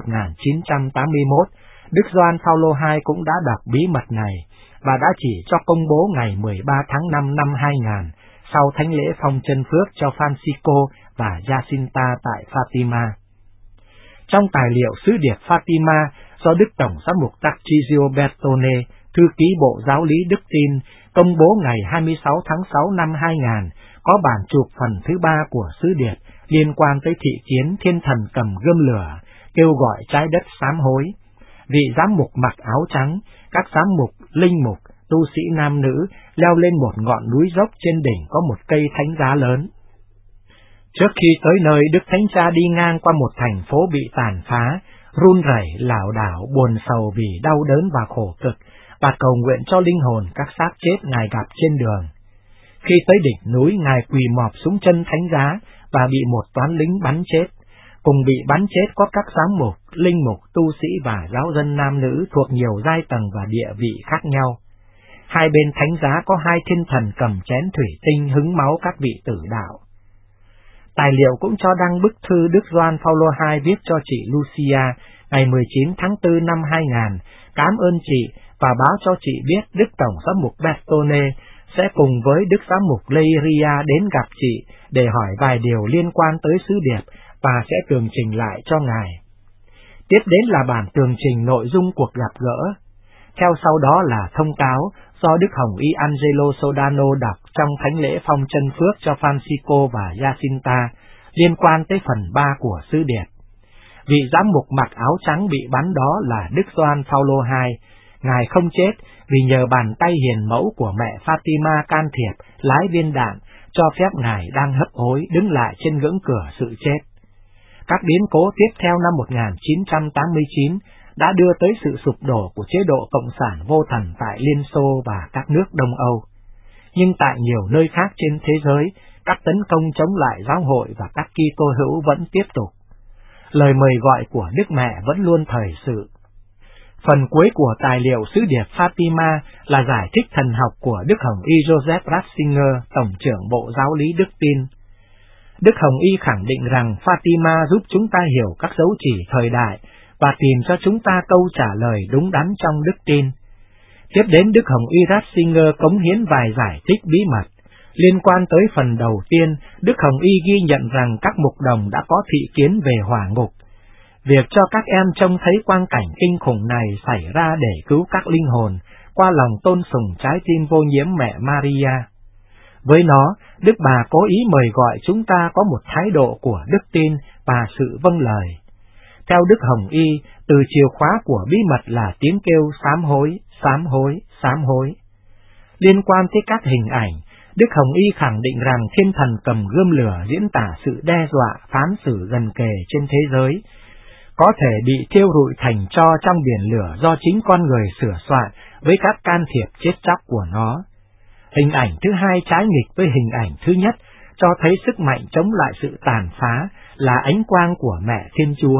1981, Đức Gioan Phaolô II cũng đã đọc bí mật này và đã chỉ cho công bố ngày 13 tháng 5 năm 2000 sau thánh lễ phong chân phước cho Francisco và Jacinta tại Fatima. Trong tài liệu sứ điệp Fatima do Đức Tổng giám mục Tarcisio Bertone, thư ký Bộ Giáo lý Đức Tin, công bố ngày 26 tháng 6 năm 2000, có bản chụp phần thứ 3 của sứ điệp liên quan tới thị kiến thiên thần cầm gươm lửa, kêu gọi trái đất sám hối. Vị giám mục mặc áo trắng, các giám mục, linh mục, tu sĩ nam nữ leo lên một ngọn núi dốc trên đỉnh có một cây thánh giá lớn. Trước khi tới nơi, Đức Thánh Cha đi ngang qua một thành phố bị tàn phá, run rẩy, lảo đảo, buồn sầu vì đau đớn và khổ cực, và cầu nguyện cho linh hồn các xác chết Ngài gặp trên đường. Khi tới đỉnh núi, Ngài quỳ mọp xuống chân thánh giá và bị một toán lính bắn chết. Cùng bị bắn chết có các giám mục, linh mục, tu sĩ và giáo dân nam nữ thuộc nhiều giai tầng và địa vị khác nhau. Hai bên thánh giá có 2 thiên thần cầm chén thủy tinh hứng máu các vị tử đạo. Tài liệu cũng cho đăng bức thư Đức Gioan Phaolô II viết cho chị Lucia ngày 19 tháng 4 năm 2000, cảm ơn chị và báo cho chị biết Đức Tổng giám mục Bertone sẽ cùng với Đức Giám mục Leiria đến gặp chị để hỏi vài điều liên quan tới sứ điệp và sẽ tường trình lại cho Ngài. Tiếp đến là bản tường trình nội dung cuộc gặp gỡ. Theo sau đó là thông cáo do Đức Hồng Y Angelo Sodano đọc trong thánh lễ phong chân phước cho Francisco và Jacinta liên quan tới phần 3 của sứ điệp. Vị giám mục mặc áo trắng bị bắn đó là Đức Gioan Phaolô II. Ngài không chết vì nhờ bàn tay hiền mẫu của mẹ Fatima can thiệp lái viên đạn, cho phép Ngài đang hấp hối đứng lại trên ngưỡng cửa sự chết. Các biến cố tiếp theo năm 1989 đã đưa tới sự sụp đổ của chế độ Cộng sản vô thần tại Liên Xô và các nước Đông Âu. Nhưng tại nhiều nơi khác trên thế giới, các tấn công chống lại giáo hội và các Kitô hữu vẫn tiếp tục. Lời mời gọi của Đức Mẹ vẫn luôn thời sự. Phần cuối của tài liệu sứ điệp Fatima là giải thích thần học của Đức Hồng Y Joseph Ratzinger, Tổng trưởng Bộ Giáo lý Đức Tin. Đức Hồng Y khẳng định rằng Fatima giúp chúng ta hiểu các dấu chỉ thời đại và tìm cho chúng ta câu trả lời đúng đắn trong đức tin. Tiếp đến Đức Hồng Y Ratzinger cống hiến vài giải thích bí mật. Liên quan tới phần đầu tiên, Đức Hồng Y ghi nhận rằng các mục đồng đã có thị kiến về hỏa ngục. Việc cho các em trông thấy quang cảnh kinh khủng này xảy ra để cứu các linh hồn qua lòng tôn sùng trái tim vô nhiễm mẹ Maria. Với nó, Đức Bà cố ý mời gọi chúng ta có một thái độ của đức tin và sự vâng lời. Theo Đức Hồng Y, từ chìa khóa của bí mật là tiếng kêu sám hối, sám hối, sám hối. Liên quan tới các hình ảnh, Đức Hồng Y khẳng định rằng thiên thần cầm gươm lửa diễn tả sự đe dọa, phán xử gần kề trên thế giới, có thể bị thiêu rụi thành tro trong biển lửa do chính con người sửa soạn với các can thiệp chết chóc của nó. Hình ảnh thứ hai trái nghịch với hình ảnh thứ nhất, cho thấy sức mạnh chống lại sự tàn phá là ánh quang của mẹ Thiên Chúa.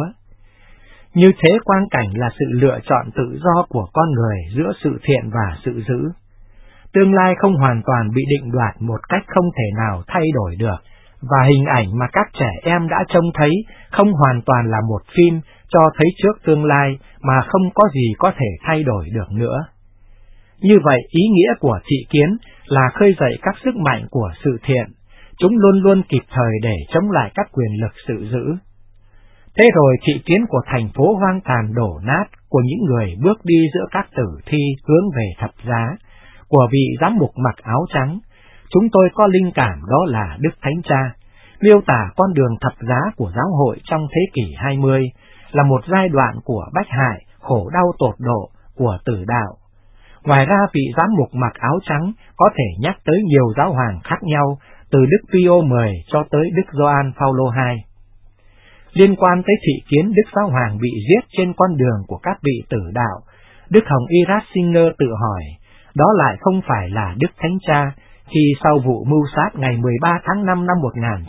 Như thế quang cảnh là sự lựa chọn tự do của con người giữa sự thiện và sự dữ. Tương lai không hoàn toàn bị định đoạt một cách không thể nào thay đổi được, và hình ảnh mà các trẻ em đã trông thấy không hoàn toàn là một phim cho thấy trước tương lai mà không có gì có thể thay đổi được nữa. Như vậy, ý nghĩa của thị kiến là khơi dậy các sức mạnh của sự thiện, chúng luôn luôn kịp thời để chống lại các quyền lực sự dữ. Thế rồi thị kiến của thành phố hoang tàn đổ nát, của những người bước đi giữa các tử thi hướng về thập giá, của vị giám mục mặc áo trắng, chúng tôi có linh cảm đó là Đức Thánh Cha, miêu tả con đường thập giá của giáo hội trong thế kỷ 20, là một giai đoạn của bách hại, khổ đau tột độ, của tử đạo. Ngoài ra vị giám mục mặc áo trắng có thể nhắc tới nhiều giáo hoàng khác nhau, từ Đức Pio X cho tới Đức Gioan Phaolô II. Liên quan tới thị kiến Đức Giáo Hoàng bị giết trên con đường của các vị tử đạo, Đức Hồng Y Ratzinger tự hỏi, đó lại không phải là Đức Thánh Cha, khi sau vụ mưu sát ngày 13 tháng 5 năm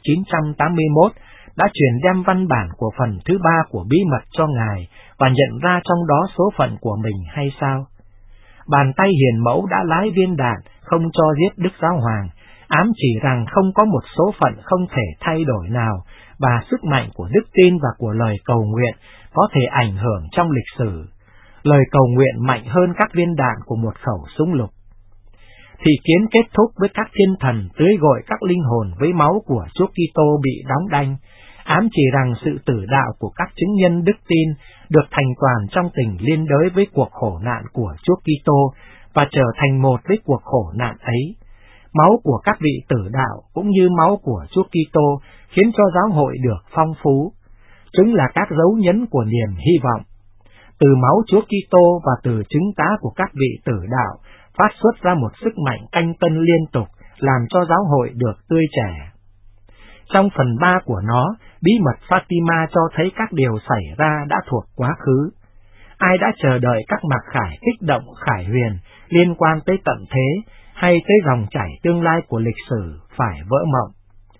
1981 đã truyền đem văn bản của phần thứ 3 của bí mật cho Ngài và nhận ra trong đó số phận của mình hay sao? Bàn tay hiền mẫu đã lái viên đạn không cho giết Đức Giáo Hoàng, ám chỉ rằng không có một số phận không thể thay đổi nào, và sức mạnh của đức tin và của lời cầu nguyện có thể ảnh hưởng trong lịch sử. Lời cầu nguyện mạnh hơn các viên đạn của một khẩu súng lục. Thị kiến kết thúc với các thiên thần tưới gội các linh hồn với máu của Chúa Kitô bị đóng đanh, ám chỉ rằng sự tử đạo của các chứng nhân đức tin được thành toàn trong tình liên đới với cuộc khổ nạn của Chúa Kitô và trở thành một với cuộc khổ nạn ấy. Máu của các vị tử đạo cũng như máu của Chúa Kitô khiến cho giáo hội được phong phú. Chúng là các dấu nhấn của niềm hy vọng. Từ máu Chúa Kitô và từ chứng tá của các vị tử đạo phát xuất ra một sức mạnh canh tân liên tục, làm cho giáo hội được tươi trẻ. Trong phần 3 của nó, bí mật Fatima cho thấy các điều xảy ra đã thuộc quá khứ. Ai đã chờ đợi các mặc khải kích động khải huyền liên quan tới tận thế hay tới dòng chảy tương lai của lịch sử phải vỡ mộng.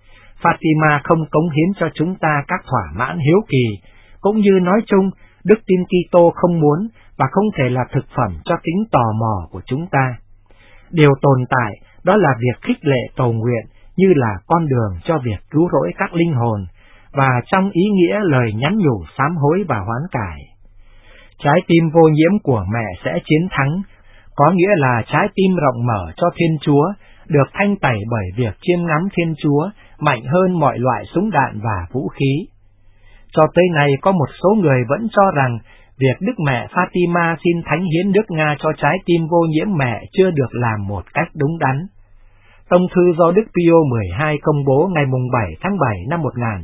Fatima không cống hiến cho chúng ta các thỏa mãn hiếu kỳ, cũng như nói chung, đức tin Kitô không muốn và không thể là thực phẩm cho tính tò mò của chúng ta. Điều tồn tại đó là việc khích lệ cầu nguyện như là con đường cho việc cứu rỗi các linh hồn, và trong ý nghĩa lời nhắn nhủ sám hối và hoán cải. Trái tim vô nhiễm của mẹ sẽ chiến thắng, có nghĩa là trái tim rộng mở cho Thiên Chúa, được thanh tẩy bởi việc chiêm ngắm Thiên Chúa mạnh hơn mọi loại súng đạn và vũ khí. Cho tới nay có một số người vẫn cho rằng việc Đức Mẹ Fatima xin thánh hiến nước Nga cho trái tim vô nhiễm mẹ chưa được làm một cách đúng đắn. Tông thư do Đức Pio XII công bố ngày 7 tháng 7 năm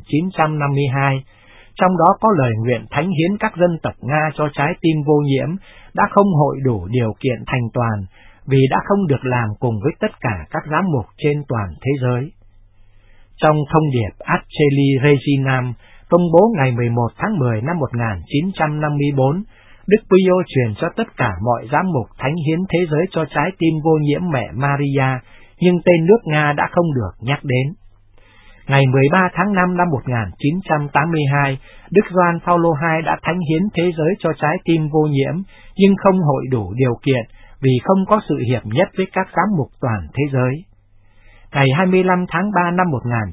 1952, trong đó có lời nguyện thánh hiến các dân tộc Nga cho trái tim vô nhiễm đã không hội đủ điều kiện thành toàn, vì đã không được làm cùng với tất cả các giám mục trên toàn thế giới. Trong thông điệp Acheli Reginam, công bố ngày 11 tháng 10 năm 1954, Đức Pio truyền cho tất cả mọi giám mục thánh hiến thế giới cho trái tim vô nhiễm mẹ Maria, nhưng tên nước Nga đã không được nhắc đến. Ngày 13 tháng 5 năm 1982, Đức Gioan Phaolô II đã thánh hiến thế giới cho trái tim vô nhiễm, nhưng không hội đủ điều kiện vì không có sự hiệp nhất với các giám mục toàn thế giới. Ngày 25 tháng 3 năm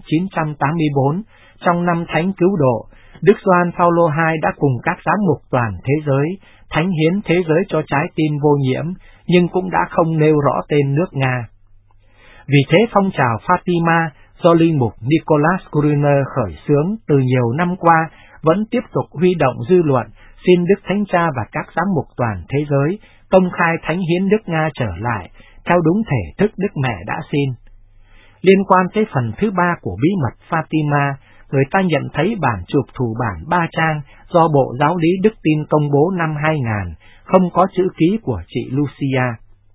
1984, trong năm Thánh Cứu Độ, Đức Gioan Phaolô II đã cùng các giám mục toàn thế giới thánh hiến thế giới cho trái tim vô nhiễm, nhưng cũng đã không nêu rõ tên nước Nga. Vì thế phong trào Fatima do linh mục Nicholas Gruner khởi xướng từ nhiều năm qua vẫn tiếp tục huy động dư luận xin Đức Thánh Cha và các giám mục toàn thế giới công khai thánh hiến nước Nga trở lại theo đúng thể thức Đức Mẹ đã xin. Liên quan tới phần thứ 3 của bí mật Fatima, người ta nhận thấy bản chụp thủ bản 3 trang do Bộ Giáo lý Đức Tin công bố năm 2000, không có chữ ký của chị Lucia.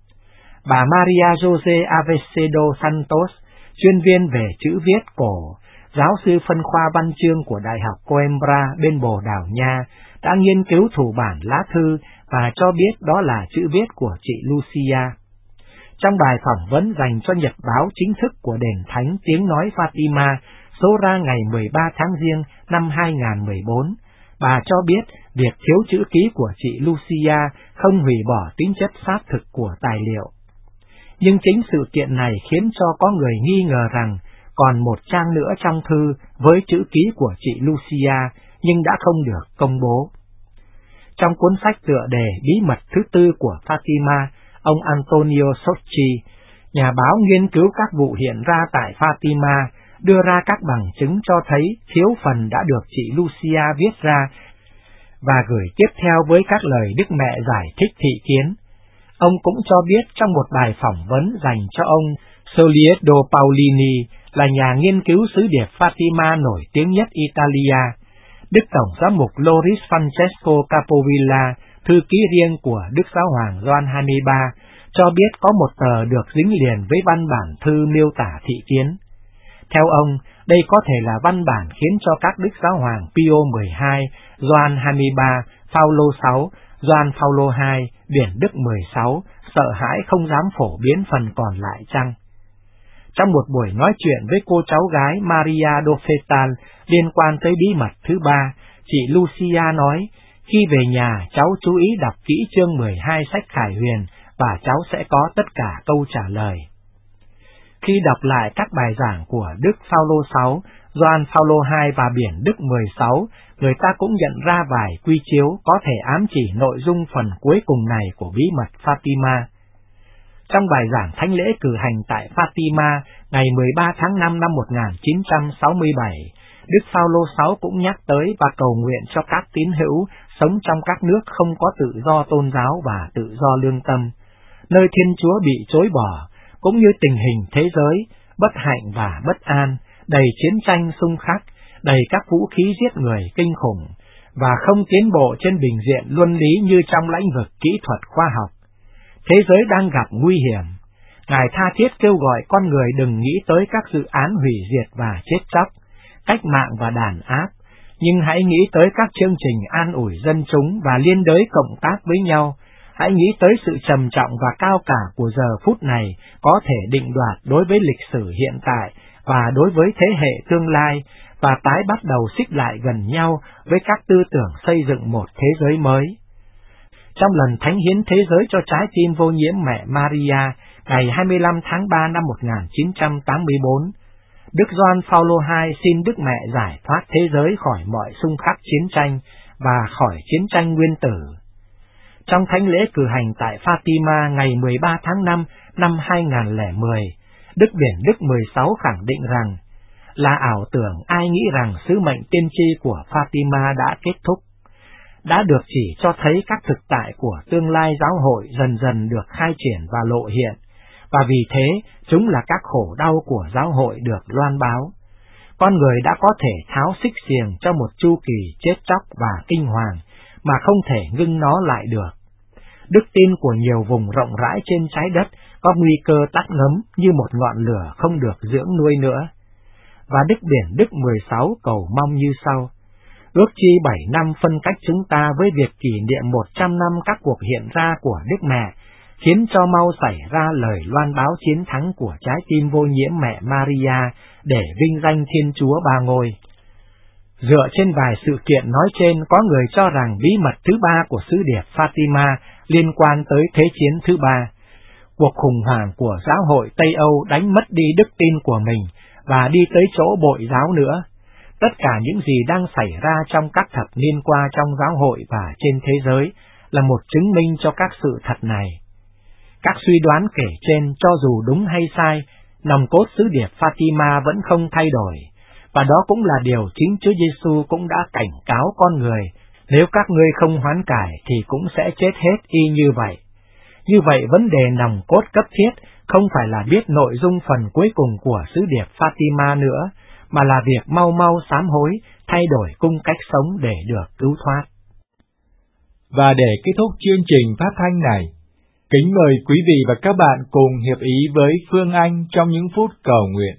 Bà Maria Jose Avesedo Santos, chuyên viên về chữ viết cổ, giáo sư phân khoa văn chương của Đại học Coimbra bên Bồ Đào Nha, đã nghiên cứu thủ bản lá thư và cho biết đó là chữ viết của chị Lucia. Trong bài phỏng vấn dành cho nhật báo chính thức của Đền Thánh Tiếng Nói Fatima, số ra ngày 13 tháng Giêng năm 2014, bà cho biết việc thiếu chữ ký của chị Lucia không hủy bỏ tính chất xác thực của tài liệu. Nhưng chính sự kiện này khiến cho có người nghi ngờ rằng còn một trang nữa trong thư với chữ ký của chị Lucia nhưng đã không được công bố. Trong cuốn sách tựa đề Bí mật thứ 4 của Fatima, ông Antonio Socchi, nhà báo nghiên cứu các vụ hiện ra tại Fatima, đưa ra các bằng chứng cho thấy thiếu phần đã được chị Lucia viết ra và gửi tiếp theo với các lời Đức Mẹ giải thích thị kiến. Ông cũng cho biết trong một bài phỏng vấn dành cho ông Soledad Paolini, là nhà nghiên cứu sứ điệp Fatima nổi tiếng nhất Italia, Đức Tổng giám mục Loris Francesco Capovilla, thư ký riêng của Đức Giáo hoàng Gioan 23, cho biết có một tờ được dính liền với văn bản thư miêu tả thị kiến. Theo ông, đây có thể là văn bản khiến cho các Đức Giáo hoàng Pio XII, Gioan 23, Phaolô VI, Gioan Phaolô II, Biển Đức 16 sợ hãi không dám phổ biến phần còn lại chăng? Trong một buổi nói chuyện với cô cháu gái Maria Dofetal liên quan tới bí mật thứ 3, chị Lucia nói, khi về nhà cháu chú ý đọc kỹ chương 12 sách Khải Huyền và cháu sẽ có tất cả câu trả lời. Khi đọc lại các bài giảng của Đức Phaolô VI, Gioan Phaolô II và Biển Đức 16, người ta cũng nhận ra vài quy chiếu có thể ám chỉ nội dung phần cuối cùng này của bí mật Fatima. Trong bài giảng thánh lễ cử hành tại Fatima ngày 13 tháng 5 năm 1967, Đức Phaolô VI cũng nhắc tới và cầu nguyện cho các tín hữu sống trong các nước không có tự do tôn giáo và tự do lương tâm, nơi Thiên Chúa bị chối bỏ, cũng như tình hình thế giới bất hạnh và bất an, đầy chiến tranh xung khắc, đầy các vũ khí giết người kinh khủng, và không tiến bộ trên bình diện luân lý như trong lĩnh vực kỹ thuật khoa học. Thế giới đang gặp nguy hiểm. Ngài tha thiết kêu gọi con người đừng nghĩ tới các dự án hủy diệt và chết chóc, cách mạng và đàn áp, nhưng hãy nghĩ tới các chương trình an ủi dân chúng và liên đới cộng tác với nhau. Hãy nghĩ tới sự trầm trọng và cao cả của giờ phút này có thể định đoạt đối với lịch sử hiện tại và đối với thế hệ tương lai, và tái bắt đầu xích lại gần nhau với các tư tưởng xây dựng một thế giới mới. Trong lần thánh hiến thế giới cho trái tim vô nhiễm mẹ Maria, ngày 25 tháng 3 năm 1984, Đức Gioan Phaolô II xin Đức Mẹ giải thoát thế giới khỏi mọi xung khắc chiến tranh và khỏi chiến tranh nguyên tử. Trong thánh lễ cử hành tại Fatima ngày 13 tháng 5 năm 2010, Đức Biển Đức 16 khẳng định rằng, là ảo tưởng ai nghĩ rằng sứ mệnh tiên tri của Fatima đã kết thúc, đã được chỉ cho thấy các thực tại của tương lai giáo hội dần dần được khai triển và lộ hiện, và vì thế chúng là các khổ đau của giáo hội được loan báo. Con người đã có thể tháo xích xiềng cho một chu kỳ chết chóc và kinh hoàng mà không thể ngưng nó lại được. Đức tin của nhiều vùng rộng rãi trên trái đất có nguy cơ tắt ngấm như một ngọn lửa không được dưỡng nuôi nữa. Và Đức Điển Đức 16 cầu mong như sau: ước chi 7 năm phân cách chúng ta với việc kỷ niệm 100 năm các cuộc hiện ra của Đức Mẹ, khiến cho mau xảy ra lời loan báo chiến thắng của trái tim vô nhiễm mẹ Maria để vinh danh Thiên Chúa Ba Ngôi. Dựa trên vài sự kiện nói trên, có người cho rằng bí mật thứ ba của sứ điệp Fatima liên quan tới Thế chiến thứ ba. Cuộc khủng hoảng của giáo hội Tây Âu đánh mất đi đức tin của mình và đi tới chỗ bội giáo nữa. Tất cả những gì đang xảy ra trong các thập niên qua trong giáo hội và trên thế giới là một chứng minh cho các sự thật này. Các suy đoán kể trên cho dù đúng hay sai, nòng cốt sứ điệp Fatima vẫn không thay đổi, và đó cũng là điều chính Chúa Giêsu cũng đã cảnh cáo con người: nếu các ngươi không hoán cải thì cũng sẽ chết hết y như vậy. Như vậy, vấn đề nòng cốt cấp thiết không phải là biết nội dung phần cuối cùng của sứ điệp Fatima nữa, mà là việc mau mau sám hối, thay đổi cung cách sống để được cứu thoát. Và để kết thúc chương trình phát thanh này, kính mời quý vị và các bạn cùng hiệp ý với Phương Anh trong những phút cầu nguyện.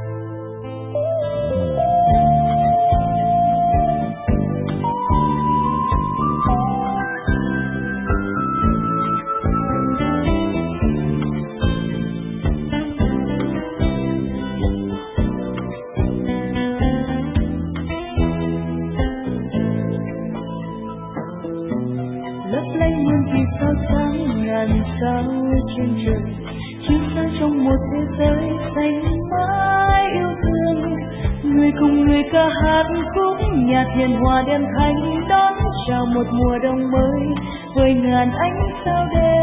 Sao trên trời chiếu sáng trong một thế giới xanh mãi yêu thương, người cùng người ca hát khúc nhạc hiền hòa đêm thanh đón chào một mùa đông mới với ngàn ánh sao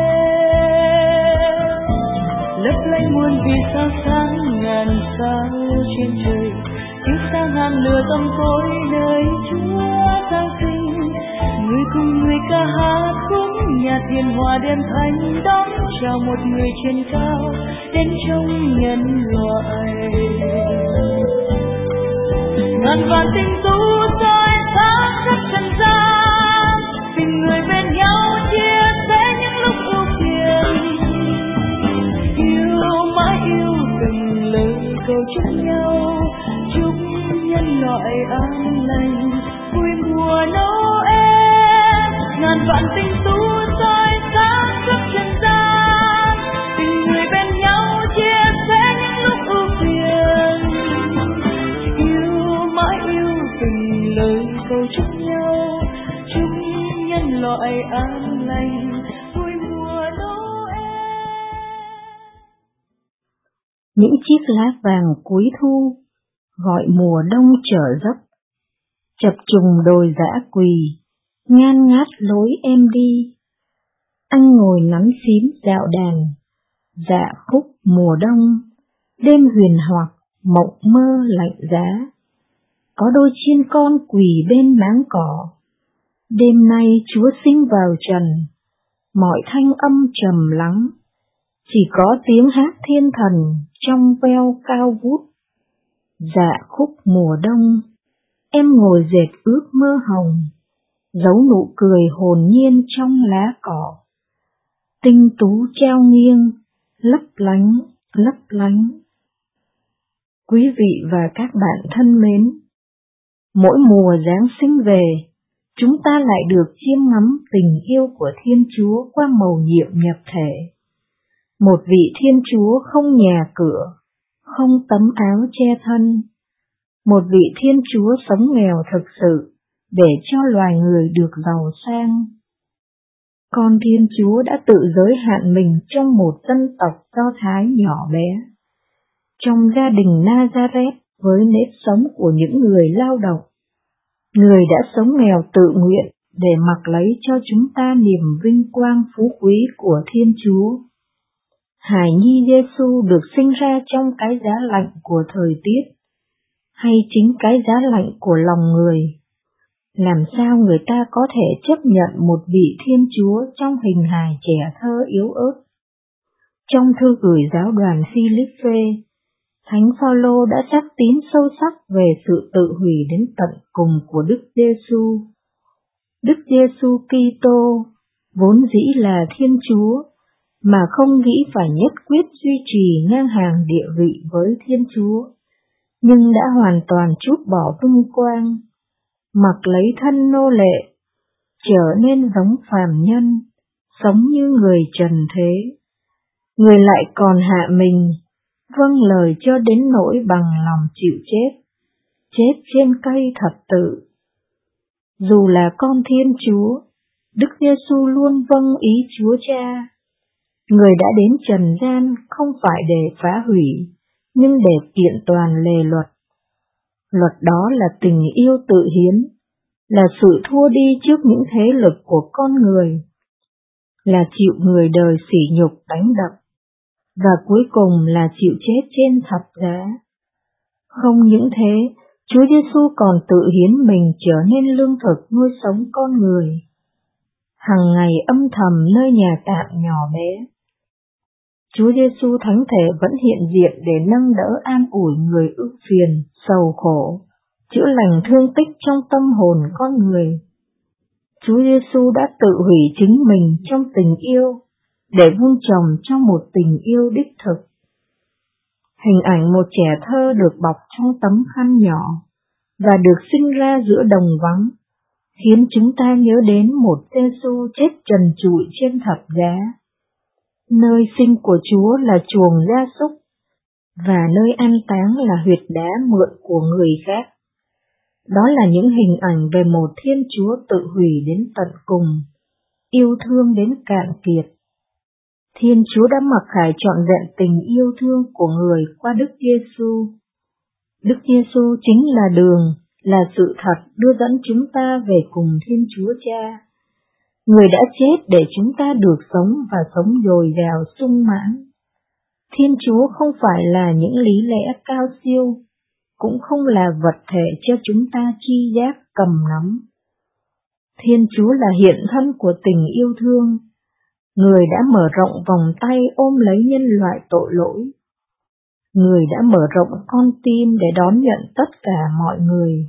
đêm lấp lánh muôn vì sao sáng ngàn sao trên trời chiếu sáng hàng lửa tăm tối nơi Chúa Giáng sinh, người cùng người ca hát khúc nhạc hiền hòa đêm thanh đón chào một người trên cao đến trong nhân loại. Ngàn vạn tình tú soi sáng khắp trần gian, tình người bên nhau chia sẻ những lúc ưu phiền, yêu mãi yêu từng lời cầu chúc nhau, chúc nhân loại an lành vui mùa Noel. Ngàn vạn tình tú soi sáng khắp trần gian, tình người bên nhau chia sẻ những lúc ưu phiền, yêu mãi yêu từng lời cầu chúc nhau, chúc nhân loại an lành vui mùa Noel. Những chiếc lá vàng cuối thu gọi mùa đông trở giấc, chập trùng đồi dã quỳ, ngan ngát lối em đi. Anh ngồi nắm phím dạo đàn, dạ khúc mùa đông, đêm huyền hoặc mộng mơ lạnh giá. Có đôi chiên con quỳ bên máng cỏ, đêm nay Chúa sinh vào trần, mọi thanh âm trầm lắng, chỉ có tiếng hát thiên thần trong veo cao vút. Dạ khúc mùa đông, em ngồi dệt ước mơ hồng, giấu nụ cười hồn nhiên trong lá cỏ. Tinh tú treo nghiêng, lấp lánh, lấp lánh. Quý vị và các bạn thân mến, mỗi mùa Giáng sinh về, chúng ta lại được chiêm ngắm tình yêu của Thiên Chúa qua mầu nhiệm nhập thể. Một vị Thiên Chúa không nhà cửa, không tấm áo che thân. Một vị Thiên Chúa sống nghèo thực sự, để cho loài người được giàu sang. Con Thiên Chúa đã tự giới hạn mình trong một dân tộc Do Thái nhỏ bé, trong gia đình Nazareth với nếp sống của những người lao động. Người đã sống nghèo tự nguyện để mặc lấy cho chúng ta niềm vinh quang phú quý của Thiên Chúa. Hài nhi Giêsu được sinh ra trong cái giá lạnh của thời tiết, hay chính cái giá lạnh của lòng người. Làm sao người ta có thể chấp nhận một vị Thiên Chúa trong hình hài trẻ thơ yếu ớt? Trong thư gửi giáo đoàn Philippe, Thánh Phaolô đã chắc tín sâu sắc về sự tự hủy đến tận cùng của Đức Giêsu. Đức Giêsu Kitô vốn dĩ là Thiên Chúa, mà không nghĩ phải nhất quyết duy trì ngang hàng địa vị với Thiên Chúa, nhưng đã hoàn toàn trút bỏ vinh quang, mặc lấy thân nô lệ, trở nên giống phàm nhân, sống như người trần thế. Người lại còn hạ mình, vâng lời cho đến nỗi bằng lòng chịu chết, chết trên cây thập tự. Dù là con Thiên Chúa, Đức Giêsu luôn vâng ý Chúa Cha. Người đã đến trần gian không phải để phá hủy, nhưng để kiện toàn lề luật. Luật đó là tình yêu tự hiến, là sự thua đi trước những thế lực của con người, là chịu người đời sỉ nhục đánh đập, và cuối cùng là chịu chết trên thập giá. Không những thế, Chúa Giêsu còn tự hiến mình trở nên lương thực nuôi sống con người. Hằng ngày âm thầm nơi nhà tạm nhỏ bé, Chúa Giêsu thánh thể vẫn hiện diện để nâng đỡ an ủi người ưu phiền, sầu khổ, chữa lành thương tích trong tâm hồn con người. Chúa Giêsu đã tự hủy chính mình trong tình yêu để vun trồng cho một tình yêu đích thực. Hình ảnh một trẻ thơ được bọc trong tấm khăn nhỏ và được sinh ra giữa đồng vắng, khiến chúng ta nhớ đến một Giêsu chết trần trụi trên thập giá. Nơi sinh của Chúa là chuồng gia súc, và nơi an táng là huyệt đá mượn của người khác. Đó là những hình ảnh về một Thiên Chúa tự hủy đến tận cùng, yêu thương đến cạn kiệt. Thiên Chúa đã mặc khải trọn vẹn tình yêu thương của người qua Đức Giêsu. Đức Giêsu chính là đường, là sự thật đưa dẫn chúng ta về cùng Thiên Chúa Cha. Người đã chết để chúng ta được sống và sống dồi dào sung mãn. Thiên Chúa không phải là những lý lẽ cao siêu, cũng không là vật thể cho chúng ta chi giác cầm nắm. Thiên Chúa là hiện thân của tình yêu thương. Người đã mở rộng vòng tay ôm lấy nhân loại tội lỗi. Người đã mở rộng con tim để đón nhận tất cả mọi người.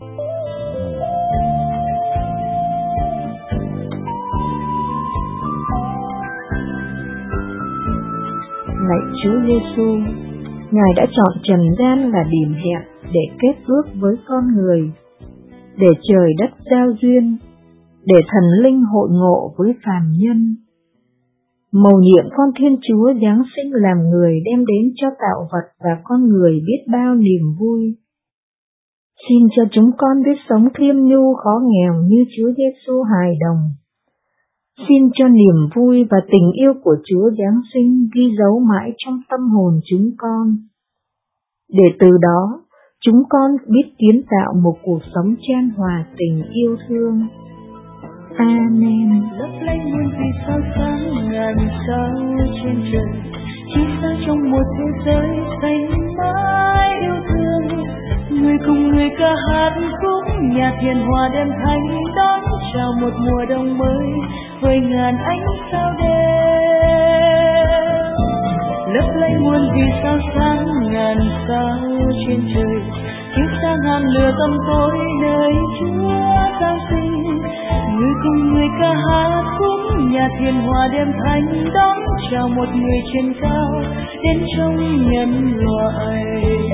Lạy Chúa Giêsu, Ngài đã chọn trần gian là điểm hẹn để kết ước với con người, để trời đất giao duyên, để thần linh hội ngộ với phàm nhân. Mầu nhiệm con Thiên Chúa giáng sinh làm người đem đến cho tạo vật và con người biết bao niềm vui. Xin cho chúng con biết sống khiêm nhu khó nghèo như Chúa Giêsu hài đồng. Xin cho niềm vui và tình yêu của Chúa Giáng sinh ghi dấu mãi trong tâm hồn chúng con, để từ đó chúng con biết kiến tạo một cuộc sống chan hòa tình yêu thương. Amen. Lấp lánh muôn vì sao sáng ngàn sao trên trời, chỉ sáng trong một thế giới xanh mãi yêu thương. Người cùng người ca hát khúc nhạc hiền hòa đêm thanh đón chào một mùa đông mới với ngàn ánh sao đêm. Lấp lánh muôn vì sao sáng ngàn sao trên trời, chiếu sáng ngàn lửa tăm tối nơi Chúa giáng sinh. Người cùng người ca hát khúc nhạc hiền hòa đêm thanh đón chào một người trên cao đến trong nhân loại.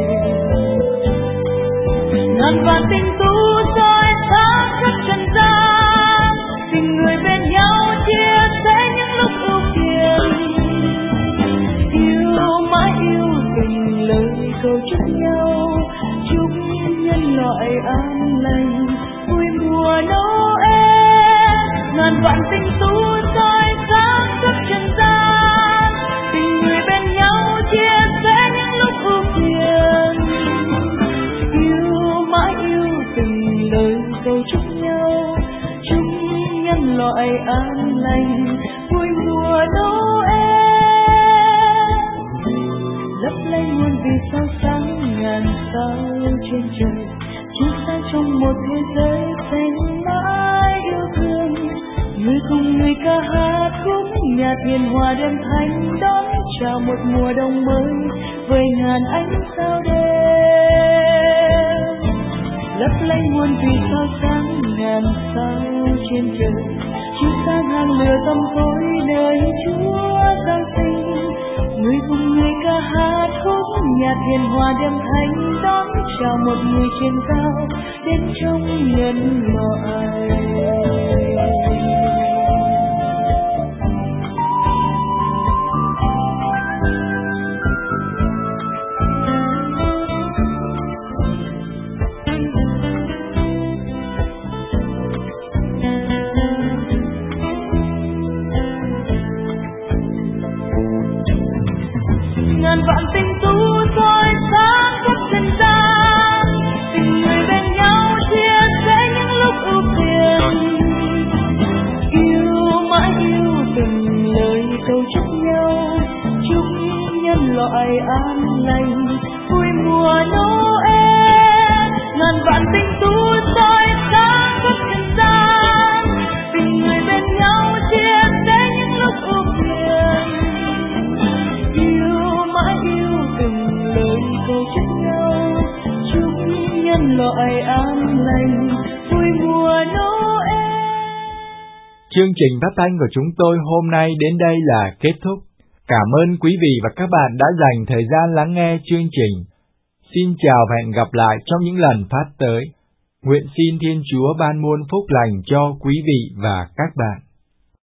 Ngàn vạn tình tú soi sáng khắp trần gian, tình người bên nhau chia sẻ những lúc ưu phiền. Yêu mãi yêu từng lời cầu chúc nhau, chúc nhân loại an lành vui mùa Noel. Ngàn vạn tình tú soi sáng khắp trần gian, tình người bên nhau chia sẻ những lúc ưu phiền. Yêu mãi yêu từng lời cầu chúc nhau, chúc nhân loại an lành vui mùa Noel. Lấp lánh muôn vì sao sáng ngàn sao trên trời, chiếu sáng trong một thế giới xanh mãi yêu thương. Người cùng người ca hát khúc nhạc hiền hòa đêm thanh, đón chào một mùa đông mới với ngàn ánh sao đêm. Lấp lánh muôn vì sao sáng ngàn sao trên trời, chiếu sáng hàng lửa tăm tối nơi Chúa Giáng sinh. Người cùng người ca hát khúc nhạc hiền hòa đêm thanh, đón chào một người trên cao đến trong nhân loại. Ngàn vạn tinh tú soi sáng khắp trần gian, tình người bên nhau chia sẻ những lúc ưu phiền. Yêu mãi yêu từng lời câu chúc nhau, chúc nhân loại an lành vui mùa Noel. Ngàn vạn tinh tú soi sáng khắp trần gian, tình người bên nhau chia sẻ những lúc ưu phiền. Yêu mãi yêu từng lời câu chúc nhau, chúc nhân loại an lành vui mùa Noel. Chương trình phát thanh của chúng tôi hôm nay đến đây là kết thúc. Cảm ơn quý vị và các bạn đã dành thời gian lắng nghe chương trình. Xin chào và hẹn gặp lại trong những lần phát tới. Nguyện xin Thiên Chúa ban muôn phúc lành cho quý vị và các bạn.